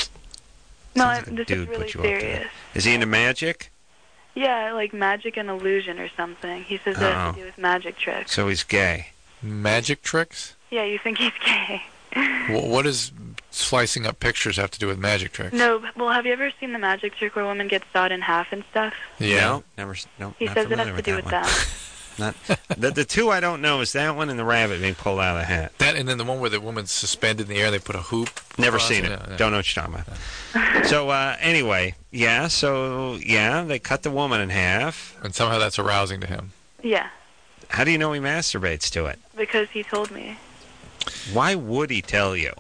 No, sounds I'm, like a this dude is really put you up to serious. it. Is he into magic? Yeah, like magic and illusion or something. He says it has Uh-oh. to do with magic tricks. So he's gay. Magic tricks? Yeah, you think he's gay? Wh- What does slicing up pictures have to do with magic tricks? No, but- well, have you ever seen the magic trick where women get sawed in half and stuff? Yeah. No, never. s- No, He not says it familiar has to do with that. that. one. Not the the two I don't know is that one and the rabbit being pulled out of the hat. That and then the one where the woman's suspended in the air, they put a hoop. Never across seen it. Yeah, yeah. Don't know what you're talking about. So uh, anyway, yeah. So yeah, they cut the woman in half. And somehow that's arousing to him. Yeah, How do you know he masturbates to it? because he told me. Why would he tell you?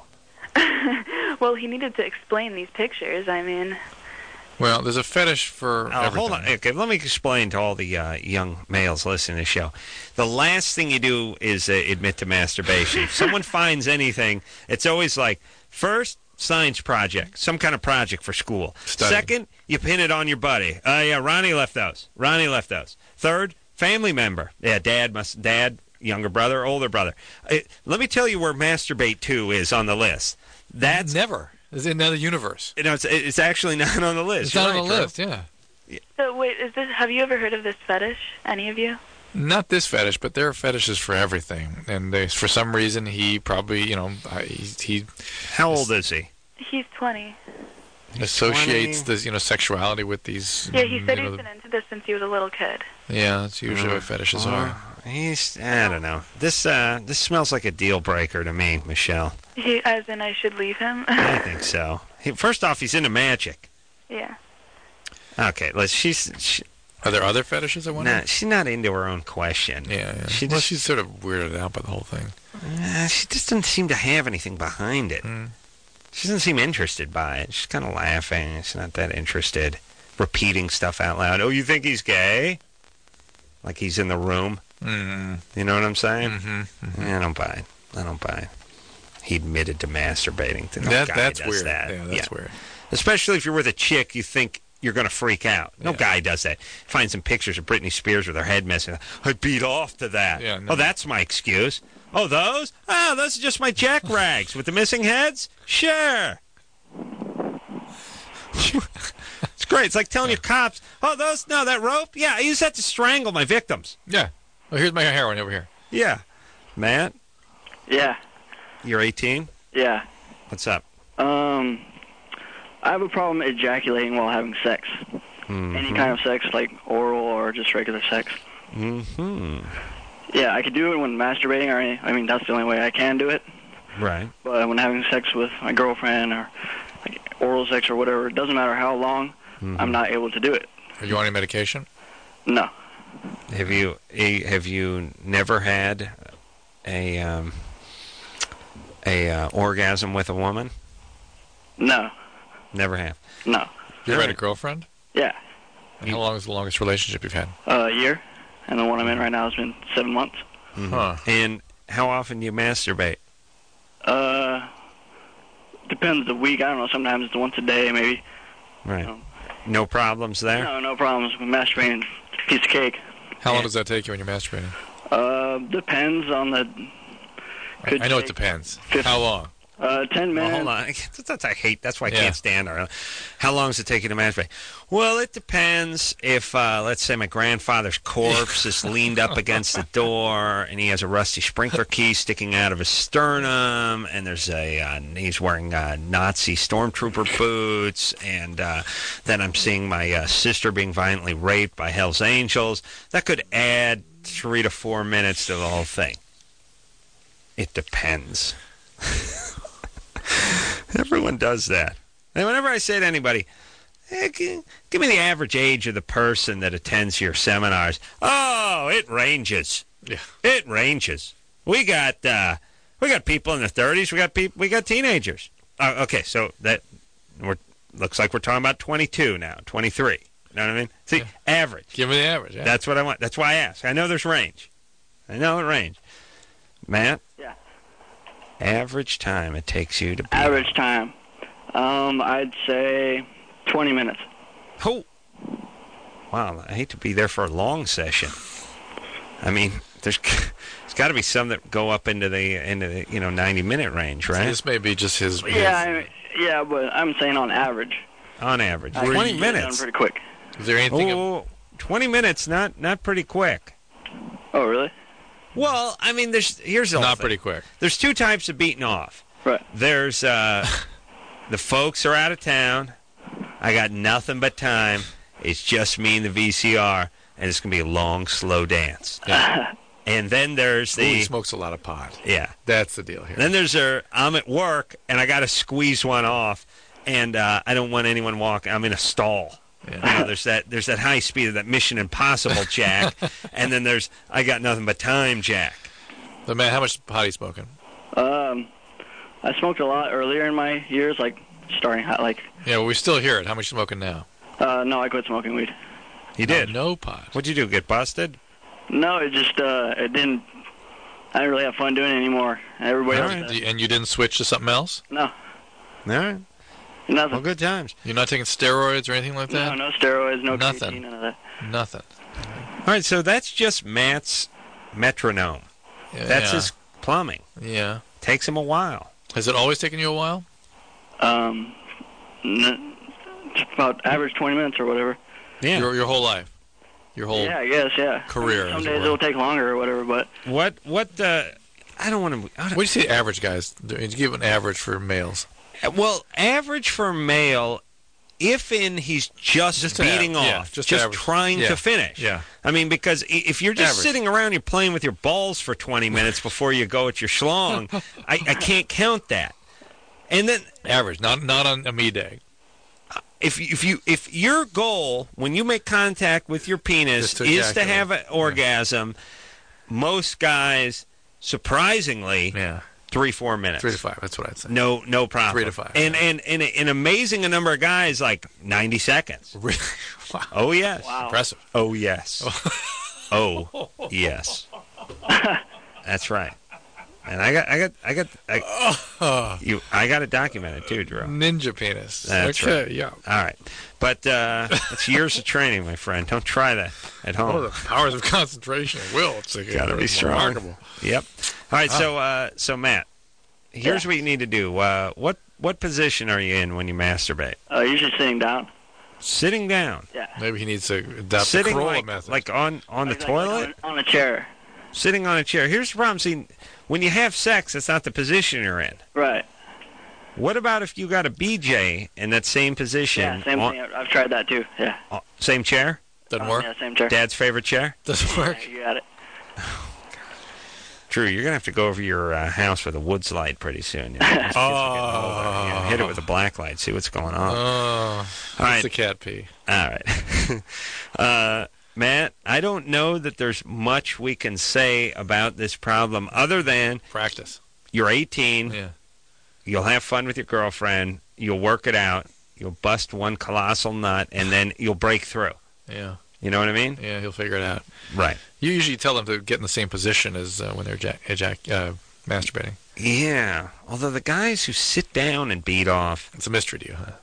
Well, he needed to explain these pictures. I mean, Well, there's a fetish for Oh, everything. hold on. Okay, let me explain to all the uh, young males listening to the show. The last thing you do is uh, admit to masturbation. If someone finds anything, it's always like, first, science project, some kind of project for school. Study. Second, you pin it on your buddy. Uh, yeah, Ronnie left those. Ronnie left those. Third, family member. Yeah, dad must, dad, younger brother, older brother. Uh, let me tell you where masturbate to is on the list. That's never. It's in another universe. You know, it's, it's actually not on the list. It's not You're on the right, list, yeah. so wait, is this? Have you ever heard of this fetish? Any of you? Not this fetish, but there are fetishes for everything. And they, for some reason, he probably, you know, I- he, he How old is he? He's twenty. associates twenty. this, you know, sexuality with these. Yeah, he said you know, he's been into this since he was a little kid. Yeah, that's usually Uh, what fetishes uh, are. He's, I don't know. This uh, this smells like a deal breaker to me, Michelle. He, as in, I should leave him. I think so. He, first off, he's into magic. Yeah. Okay, let's. She's. She, Are there other fetishes? I wonder. nah, she's not into her own question. Yeah, yeah. She well, just, she's sort of weirded out by the whole thing. uh, she just doesn't seem to have anything behind it. Mm. She doesn't seem interested by it. She's kind of laughing. She's not that interested. Repeating stuff out loud. Oh, you think he's gay? Like he's in the room. Mm. You know what I'm saying? Mm-hmm, mm-hmm. I don't buy it. I don't buy it. He admitted to masturbating. No That- guy that's does weird. That. Yeah, that's weird. Especially if you're with a chick, you think you're going to freak out. No Yeah. guy does that. Find some pictures of Britney Spears with her head missing. I beat off to that. Yeah, no. Oh, that's my excuse. Oh, those? Oh, those are just my jack rags with the missing heads? Sure. It's great. It's like telling your cops, oh, those, no, that rope? Yeah, I use that to strangle my victims. Yeah. Well, here's my heroin over here. Yeah. Matt, Yeah, you're eighteen? yeah. What's up? Um, I have a problem ejaculating while having sex. Mm-hmm. Any kind of sex, like oral or just regular sex. Mm-hmm. Yeah, I could do it when masturbating, or any, I mean, that's the only way I can do it. Right. But when having sex with my girlfriend or like oral sex or whatever, it doesn't matter how long, Mm-hmm. I'm not able to do it. Are you on any medication? No. Have you eh, have you never had a um, a uh, orgasm with a woman? No. Never have. No. You ever had a girlfriend? Yeah. And how long is the longest relationship you've had? Uh, a year. And the one I'm in right now has been seven months. Mhm. Huh. And how often do you masturbate? Uh, depends the week. I don't know. Sometimes it's once a day, maybe. Right. No. No problems there? No, no problems with masturbating. Piece of cake. How long does that take you when you're masturbating? Uh, depends on the. I, Could I know it take depends. fifty How long? Uh, ten minutes. Well, hold on. That's, that's I hate. That's why I Yeah. can't stand her. How long does it take you to masturbate? Well, it depends. If uh, let's say my grandfather's corpse is leaned up against the door, and he has a rusty sprinkler key sticking out of his sternum, and there's a uh, he's wearing uh, Nazi stormtrooper boots, and uh, then I'm seeing my uh, sister being violently raped by Hell's Angels. That could add three to four minutes to the whole thing. It depends. Everyone does that. And whenever I say to anybody, hey, g- give me the average age of the person that attends your seminars. Oh, it ranges. Yeah. It ranges. We got uh, we got people in their thirties. We got people. We got teenagers. Uh, okay, so that we're looks like we're talking about twenty-two now, twenty-three. You know what I mean? See, Yeah. average. Give me the average. Yeah. That's what I want. That's why I ask. I know there's range. I know it range. Matt? Yeah. Average time it takes you to be... Average time. Um, I'd say twenty minutes. Oh. Wow, I hate to be there for a long session. I mean, there's there's got to be some that go up into the into the you know ninety minute range, right? This may be just his. Yeah, I, yeah, but I'm saying on average. On average, I twenty can get it done minutes. pretty quick. Is there anything? Oh, twenty minutes, not not pretty quick. Oh, really? Well, I mean, there's here's the whole Not thing. pretty quick. There's two types of beating off. Right. There's uh, the folks are out of town. I got nothing but time. It's just me and the V C R, and it's gonna be a long, slow dance. Yeah. And then there's Ooh, he the smokes a lot of pot. yeah. That's the deal here. Then there's a I'm at work and I got to squeeze one off, and uh, I don't want anyone walking. I'm in a stall. Yeah. You know, there's that there's that high speed of that Mission Impossible Jack, and then there's I got nothing but time Jack. So, man, how much pot are you smoking? Um, I smoked a lot earlier in my years, like starting hot, like. Yeah, well, we still hear it. How much you smoking now? Uh, no, I quit smoking weed. You did? No pot. What'd you do? Get busted? No, it just uh, it didn't. I didn't really have fun doing it anymore. Everybody All else. right. does. And you didn't switch to something else? No, All right. nothing. Well, good times. You're not taking steroids or anything like that? No, no steroids, no Nothing. creatine, none of that. Nothing. All right, so that's just Matt's metronome. Yeah, That's yeah. his plumbing. Yeah. Takes him a while. Has it always taken you a while? Um, n- it's about average twenty minutes or whatever. Yeah. Your, your whole life? Your whole Yeah, I guess, yeah. career? Some as it days were. it'll take longer or whatever, but What what uh I don't want to What do you say average guys? Do you give an average for males? Well, average for male, if in he's just, Just an beating av- yeah, off, just just, average. trying Yeah. to finish. Yeah. I mean, because i- if you're just Average. sitting around, you're playing with your balls for twenty minutes before you go at your schlong, I, I can't count that. And then Average, not not on a me day. if you- if you if your goal when you make contact with your penis Just to is to ejaculate. have an orgasm, most guys, surprisingly, Yeah. three four minutes. Three to five. That's what I'd say. No, no problem. Three to five, And and and an amazing a number of guys like ninety seconds. Really? Wow. Oh yes. wow. Impressive. Oh yes. oh yes. That's right. And I got I got I got I, Oh, you I got it documented too, Drew. ninja penis. That's okay, right. yeah. All right. But uh, it's years of training, my friend. Don't try that at home. Oh, the powers of concentration and will. It's like, Gotta be it's strong. remarkable. Yep. All right. Ah. So, uh, so Matt, here's what you need to do. Uh, what what position are you in when you masturbate? uh, usually sitting down. Sitting down. Yeah. Maybe he needs to adopt Sitting the Corolla like, method. like on on the Like- like toilet. on, on a chair. Sitting on a chair. Here's the problem. See, when you have sex, it's not the position you're in. Right. What about if you got a B J in that same position? Yeah, same on- thing. I've tried that too. Yeah. uh, same chair? Doesn't Um, work. Yeah, same chair. Dad's favorite chair? Doesn't work. Yeah, you got it. Drew, you're going to have to go over your uh, house with a woods light pretty soon. You know, these kids are getting older. Yeah, hit it with a black light. See what's going on. Oh, All that's right. the cat pee. All right. uh, Matt, I don't know that there's much we can say about this problem other than Practice. you're eighteen. Yeah. You'll have fun with your girlfriend. You'll work it out. You'll bust one colossal nut, and then you'll break through. Yeah. You know what I mean? Yeah, he'll figure it out. Right. You usually tell them to get in the same position as uh, when they're ejac- ejac- uh, masturbating. Yeah. Although the guys who sit down and beat off, It's a mystery to you, huh?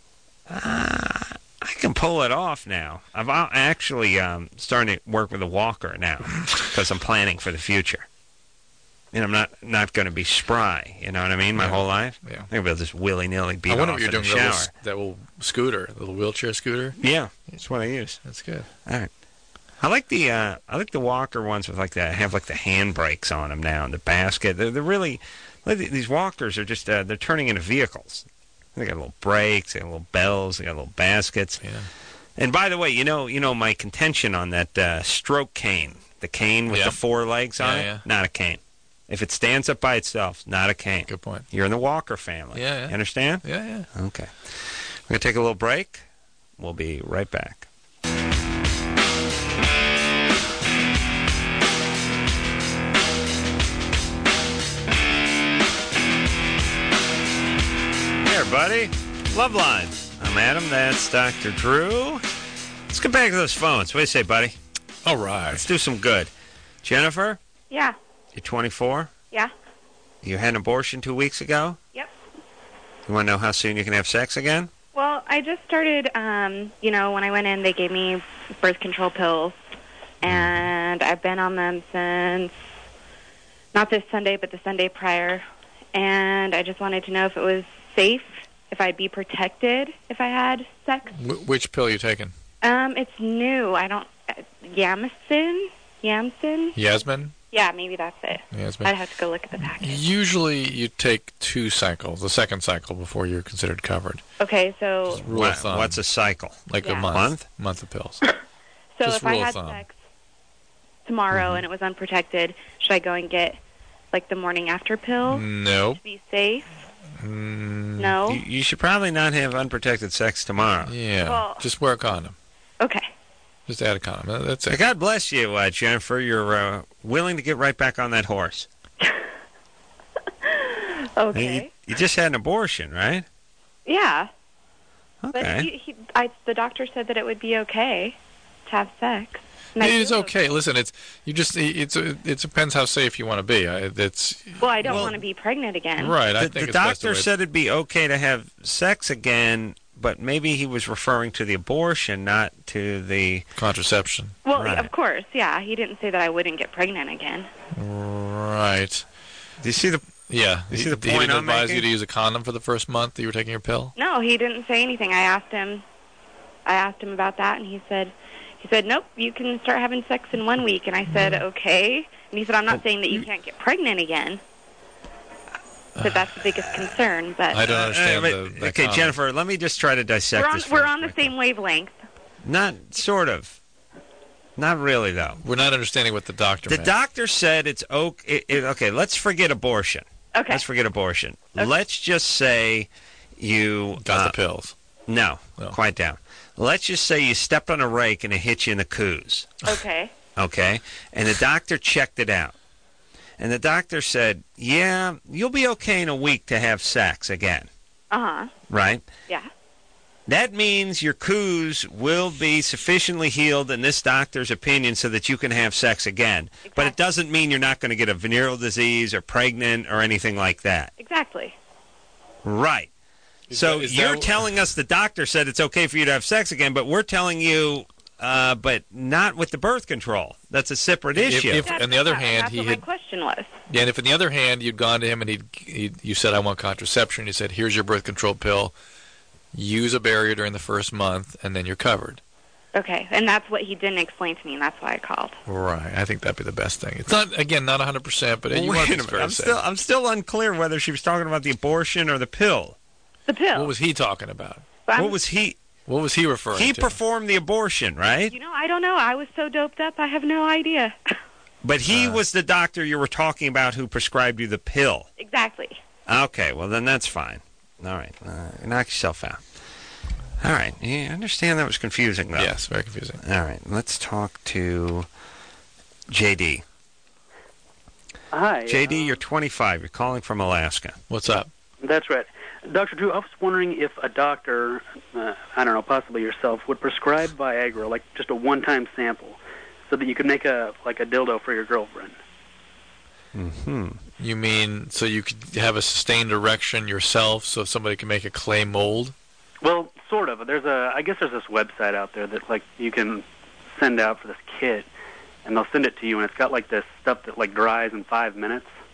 uh, I can pull it off now. I've uh, actually um, starting to work with a walker now because I'm planning for the future. and I'm not not going to be spry. You know what I mean? My Yeah. whole life. Yeah. I'm going to be just willy nilly beat I wonder off what you're in doing the with that shower. little, that little scooter, the little wheelchair scooter. Yeah, that's what I use. That's good. All right. I like the uh, I like the walker ones with like the have like the hand brakes on them now and the basket. They're, they're really like, these walkers are just uh, they're turning into vehicles. They got little brakes, they got little bells, they got little baskets. Yeah. And by the way, you know you know my contention on that uh, stroke cane, the cane with Yeah. the four legs on Yeah, it, yeah. not a cane. If it stands up by itself, not a cane. Good point. You're in the walker family. Yeah, yeah. You understand? Yeah, yeah. Okay. We're gonna take a little break. We'll be right back. Hey, everybody. Love Line. I'm Adam. That's Doctor Drew. Let's get back to those phones. What do you say, buddy? All right. Let's do some good. Jennifer, Yeah. you're twenty-four. Yeah. You had an abortion two weeks ago. Yep. You want to know how soon you can have sex again? Well, I just started, um, you know, when I went in, they gave me birth control pills, and I've been on them since, not this Sunday, but the Sunday prior, and I just wanted to know if it was safe, if I'd be protected if I had sex. Wh- which pill are you taking? Um, it's new. I don't, uh, Yamsin? Yamsin? Yasmin? Yeah, maybe that's it. Yasmin. I'd have to go look at the package. Usually you take two cycles, the second cycle before you're considered covered. Okay, so, Rule What- of thumb. What's a cycle? Like Yeah. a month. Month? Month of pills. so Just if I rule of had thumb. sex tomorrow and it was unprotected, should I go and get, like, the morning after pill Nope. to be safe? Mm, No? You, you should probably not have unprotected sex tomorrow. Yeah. Well- Just wear a condom. Okay. Just add a condom. That- That's it. God bless you, uh, Jennifer. You're uh, willing to get right back on that horse. Okay. You, you just had an abortion, right? Yeah. But Okay. he, he, I, the doctor said that it would be okay to have sex. And I It is feel okay. Listen, it's you just it's it depends how safe you want to be. I, it's Well, I don't want to be pregnant again. right. I The, think the it's best to doctor wait. said it'd be okay to have sex again, but maybe he was referring to the abortion, not to the contraception. Well, Right. of course, yeah. He didn't say that I wouldn't get pregnant again. Right. Do you see the? Yeah. You see he, the he point didn't I'm advise making? you to use a condom for the first month that you were taking your pill. No, he didn't say anything. I asked him. I asked him about that, and he said, he said, nope, you can start having sex in one week. And I said, okay. And he said, I'm not saying that you can't get pregnant again. But that's the biggest concern. But I don't understand Uh, the, but- the okay, condom. Jennifer, let me just try to dissect we're on, this. we're first. on the same wavelength. Not sort of. Not really, though. We're not understanding what the doctor The meant. doctor said it's okay. It, okay, let's forget abortion. Okay. Let's forget abortion. Let's just say you got uh, the pills. No, No. quite down. Let's just say you stepped on a rake and it hit you in the coos. Okay. Okay, and the doctor checked it out, and the doctor said, "Yeah, you'll be okay in a week to have sex again." Uh-huh. Right? Yeah. That means your coos will be sufficiently healed in this doctor's opinion so that you can have sex again. But it doesn't mean you're not going to get a venereal disease or pregnant or anything like that. Exactly. Right. Is so that- is you're that- telling us the doctor said it's okay for you to have sex again, but we're telling you, uh, but not with the birth control. That's a separate If- issue. if- on the other hand, That's he what had my question was. Yeah, and if on the other hand you'd gone to him and he'd, he'd you said I want contraception, he said here's your birth control pill, use a barrier during the first month, and then you're covered. Okay. And that's what he didn't explain to me, and that's why I called. Right. I think that'd be the best thing. It's not again not one hundred percent, but you Wait want a to be minute. very I'm safe. still, I'm still unclear whether she was talking about the abortion or the pill. The pill. What was he talking about? But What I'm- was he? What was he referring He to? performed the abortion, right? You know, I don't know. I was so doped up, I have no idea. But he was the doctor you were talking about who prescribed you the pill. Exactly. Okay, well then that's fine. All right, uh, knock yourself out. All right, you understand that was confusing, though. Yes, very confusing. All right, let's talk to J D. Hi. J D, you're twenty-five. You're calling from Alaska. What's up? That's right. Doctor Drew, I was wondering if a doctor, uh, I don't know, possibly yourself, would prescribe Viagra, like just a one-time sample, so that you could make a like a dildo for your girlfriend. Mm-hmm. You mean so you could have a sustained erection yourself, so somebody can make a clay mold? Well, sort of. There's a, I guess there's this website out there that like you can send out for this kit, and they'll send it to you, and it's got like this stuff that like dries in five minutes.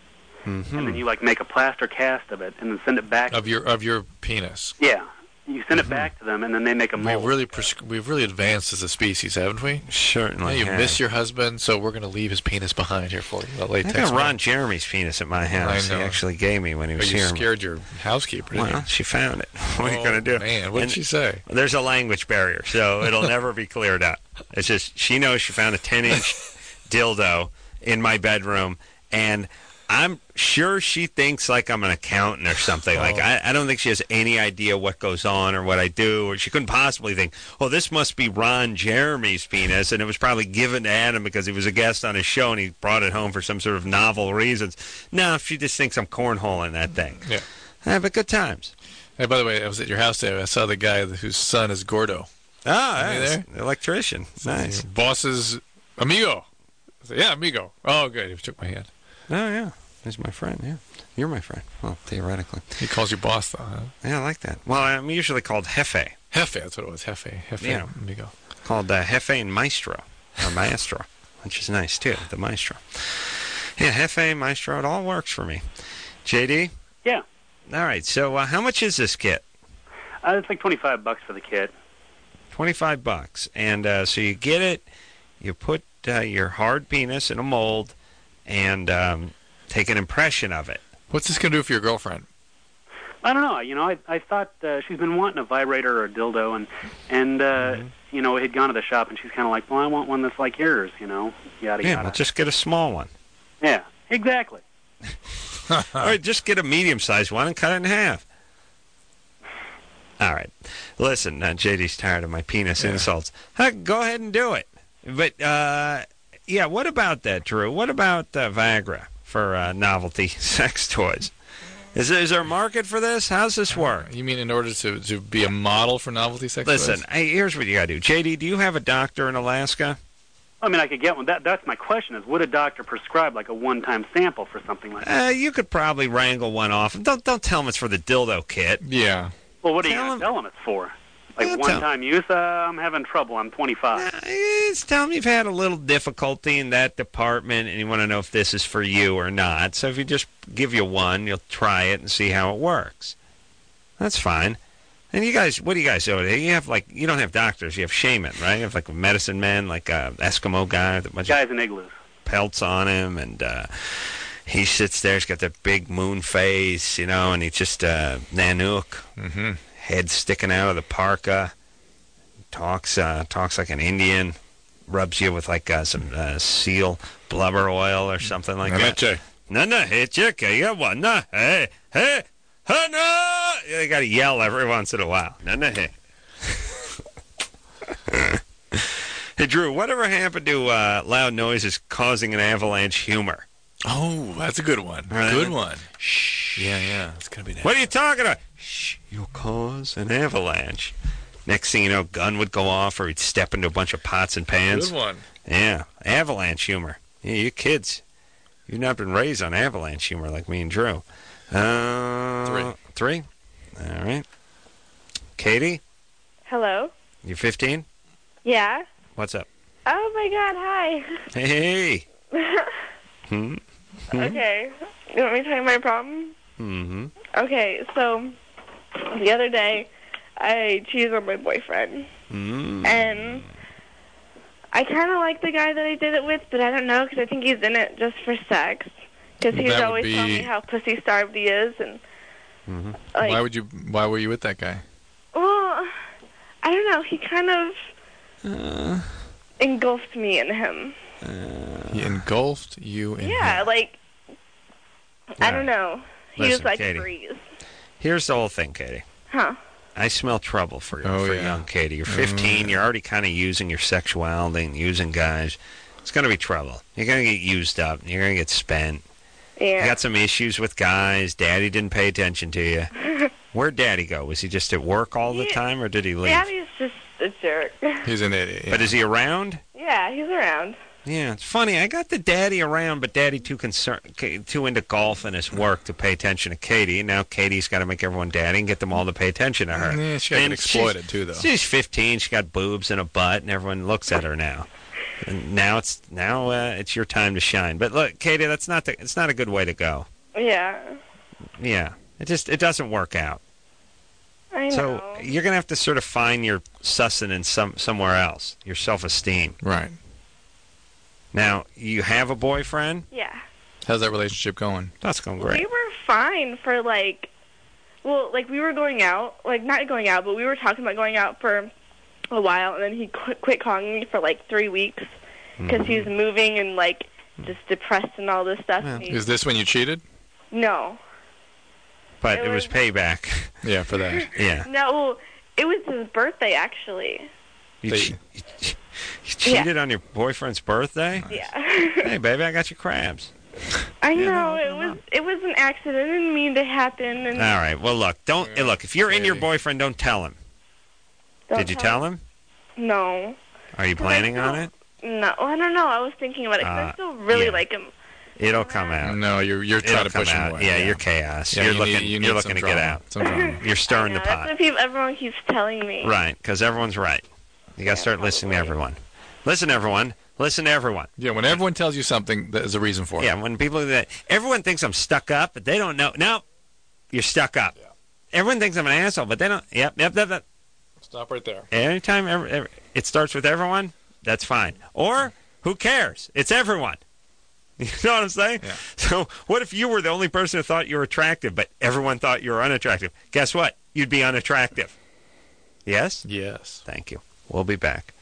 Mm-hmm. and then you like make a plaster cast of it and then send it back. Of your of your penis. Yeah, you send it back to them, and then they make a mold. We've really pres- we've really advanced as a species, haven't we? Certainly. Yeah, you have. miss your husband, so we're going to leave his penis behind here for you. A I latex got one. Ron Jeremy's penis at my house. I He know. actually gave me when he was But you here. scared your housekeeper, didn't Well, you? she found it. What are you Oh, going to do? man, what did And she say? There's a language barrier, so it'll never be cleared up. It's just she knows she found a ten-inch dildo in my bedroom, and I'm sure she thinks like I'm an accountant or something. Like Oh. I, I don't think she has any idea what goes on or what I do, or she couldn't possibly think, oh, this must be Ron Jeremy's penis, and it was probably given to Adam because he was a guest on his show and he brought it home for some sort of novel reasons. No, she just thinks I'm cornholing that thing. Yeah. Uh, but good times. Hey, by the way, I was at your house today. I saw the guy whose son is Gordo. Ah, Are you nice. there? Electrician. Nice. Your boss's amigo. I said, yeah, amigo. Oh, good. He shook my hand. Oh, yeah. He's my friend, yeah. You're my friend. Well, theoretically. He calls you boss, though, huh? Yeah, I like that. Well, I'm usually called Jefe. Jefe, that's what it was. Jefe. Jefe, Yeah. amigo. Called uh, Jefe and Maestro, or Maestro, which is nice, too, the Maestro. Yeah, Jefe, Maestro, it all works for me. J D? Yeah. All right, so uh, how much is this kit? Uh, it's like twenty-five bucks for the kit. twenty-five bucks. And uh, so you get it, you put uh, your hard penis in a mold, and um, take an impression of it. What's this going to do for your girlfriend? I don't know. You know, I I thought uh, she's been wanting a vibrator or a dildo, and and uh, Mm-hmm. you know, we had gone to the shop, and she's kind of like, well, I want one that's like yours, you know, yada Yeah, yada. well, just get a small one. Yeah, exactly. All right, just get a medium-sized one and cut it in half. All right. Listen, uh, J D's tired of my penis Yeah. insults. Heck, go ahead and do it. But, uh, yeah, what about that, Drew? What about uh, Viagra for uh, novelty sex toys? Is there, is there a market for this? How's this work? You mean in order to, to be a model for novelty sex Listen, toys? hey, here's what you got to do. J D, do you have a doctor in Alaska? I mean, I could get one. That that's my question: is would a doctor prescribe like a one-time sample for something like that? Uh, you could probably wrangle one off. Don't don't tell him it's for the dildo kit. Yeah. Well, what are you Tell going him- to tell them it's for? Like Yeah, tell- one-time use? Uh, I'm having trouble. I'm twenty-five. It's tell him you've had a little difficulty in that department and you want to know if this is for you or not. So if you just give you one, you'll try it and see how it works. That's fine. And you guys, what do you guys do? You have like, you don't have doctors, you have shaman, right? You have like medicine men, like a Eskimo guy with a bunch Guys of in igloos. pelts on him, and uh, he sits there, he's got that big moon face, you know, and he's just uh, Nanook, Mm-hmm. head sticking out of the parka, talks uh, talks like an Indian, rubs you with like uh, some uh, seal blubber oil or something like that. Nanache. No, no, hey, chick, you got one, no, hey, hey, hey, no! Yeah, they got to yell every once in a while. No, no, hey. Hey, Drew, whatever happened to uh, loud noises causing an avalanche humor? Oh, that's a good one. Right. Good one. Shh. Yeah, yeah. It's going to be What are you talking about? Shh, you'll cause an avalanche. Next thing you know, gun would go off, or he'd step into a bunch of pots and pans. Good one. Yeah, avalanche humor. Yeah, you kids, you've not been raised on avalanche humor like me and Drew. Uh, Three. Three? All right. Katie, Hello? you fifteen? Yeah? What's up? Oh my god, hi. Hey. Hmm? Hmm? Okay. You want me to tell you my problem? Mm-hmm. Okay, so the other day I cheated on my boyfriend. Mm. And I kind of like the guy that I did it with, but I don't know because I think he's in it just for sex. Because he's That would always telling be- me how pussy starved he is, and Mm-hmm. like, why would you? Why were you with that guy? well, I don't know. He kind of Uh, engulfed me in him. He engulfed you in Yeah, like I don't know. He Listen, was like Katie. a breeze, Here's the whole thing, Katie. huh? I smell trouble for you, Oh, for yeah. young Katie. You're Oh, fifteen. yeah. You're already kind of using your sexuality and using guys. It's going to be trouble. You're going to get used up. You're going to get spent. You Yeah. got some issues with guys. Daddy didn't pay attention to you. Where'd Daddy go? Was he just at work all the Yeah. time, or did he leave? Daddy's just a jerk. He's an idiot. But is he around? Yeah, he's around. Yeah, it's funny. I got the Daddy around, but Daddy too concerned, too into golf and his work to pay attention to Katie. Now Katie's got to make everyone Daddy and get them all to pay attention to her. Yeah, she got And exploited she's- too, though. She's fifteen. She got boobs and a butt, and everyone looks at her now. And now it's now uh, it's your time to shine. But look, Katie, that's not the, it's not a good way to go. Yeah. Yeah. It just it doesn't work out. I know. So you're going to have to sort of find your sustenance some somewhere else, your self-esteem. Right. Now, you have a boyfriend? Yeah. How's that relationship going? That's going great. We were fine for like, well, like we were going out, like not going out, but we were talking about going out for a while, and then he quit, quit calling me for like three weeks because Mm-hmm. he was moving and like just depressed and all this stuff. and he- Is this when you cheated? No. But It it was payback. Yeah, for that. Yeah. No, it was his birthday actually. You, che- you cheated on your boyfriend's birthday? Yeah. Hey, baby, I got you crabs. I know it was it was an accident. I didn't mean to happen. And All right. Well, look, don't eh, look. If you're in your boyfriend, don't tell him. Don't Did you tell tell him? No. Are you planning on it? No, I don't know. I was thinking about it 'cause Uh, I still really yeah. like him. It'll come out. No, you're you're trying It'll to push come him out. away. Yeah, you're chaos. Yeah, you're you looking. need- you need you're looking some to get drama. out. Some drama. You're stirring the That's pot. what people, everyone keeps telling me. Right, because everyone's right. You got to start listening to everyone. Listen, everyone. Listen to everyone. Yeah, when everyone tells you something, there's a reason for it. Yeah, when people do that, everyone thinks I'm stuck up, but they don't know. No, you're stuck up. Everyone thinks I'm an asshole, but they don't. Yep, yep, yep. yep. Stop right there. Anytime every, every, it starts with everyone, that's fine. Or who cares? It's everyone. You know what I'm saying? Yeah. So what if you were the only person who thought you were attractive, but everyone thought you were unattractive? Guess what? You'd be unattractive. Yes? Yes. Thank you. We'll be back.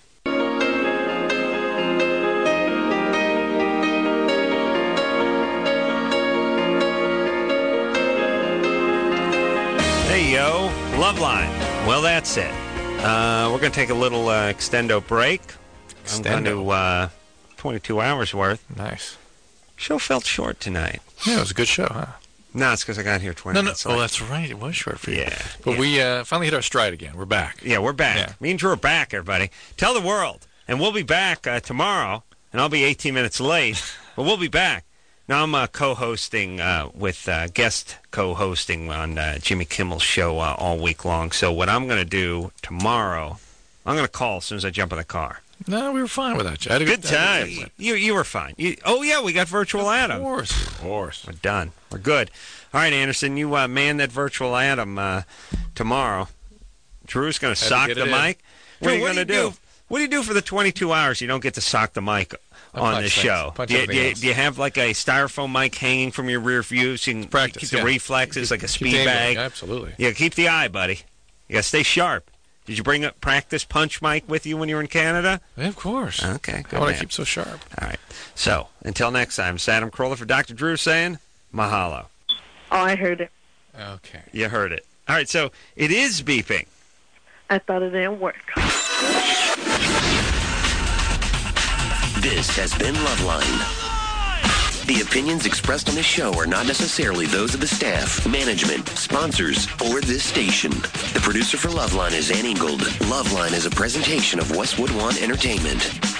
Hey, yo. Loveline. Well, that's it. Uh, we're going to take a little uh, extendo break. I'm going Extendo. to uh, twenty-two hours worth. Nice. Show felt short tonight. Yeah, it was a good show, huh? No, it's because I got here twenty No, no. minutes Oh, late. that's right. It was short for you. Yeah. But yeah. we uh, finally hit our stride again. We're back. Yeah, we're back. Yeah. Me and Drew are back, everybody. Tell the world. And we'll be back uh, tomorrow, and I'll be eighteen minutes late, but we'll be back. Now I'm uh, co-hosting uh, with uh, guest co-hosting on uh, Jimmy Kimmel's show uh, all week long. So what I'm going to do tomorrow, I'm going to call as soon as I jump in the car. No, we were fine without you. I had a Good I had a time. good- You you were fine. You, oh, yeah, we got Virtual Adam. Of course. Of course. We're done. We're good. All right, Anderson, you uh, man that Virtual Adam uh, tomorrow. Drew's going to Had to sock get the it in. mic. What are you Drew, going to what do you do? do? What do you do for the twenty-two hours you don't get to sock the mic I on punch the things. show? Punch Do you, everything do, you, else. do you have like a styrofoam mic hanging from your rear view so you can Practice, keep the yeah. reflexes like a Keep speed the angle. bag? Yeah, absolutely. Yeah, keep the eye, buddy. You got to stay sharp. Did you bring a practice punch mic with you when you were in Canada? Yeah, of course. Okay, good I want man. to keep so sharp. All right. So, until next time, it's Adam Carolla for Doctor Drew saying mahalo. Oh, I heard it. Okay. You heard it. All right, so it is beeping. I thought it didn't work. This has been Loveline. The opinions expressed on this show are not necessarily those of the staff, management, sponsors, or this station. The producer for Loveline is Ann Ingold. Loveline is a presentation of Westwood One Entertainment.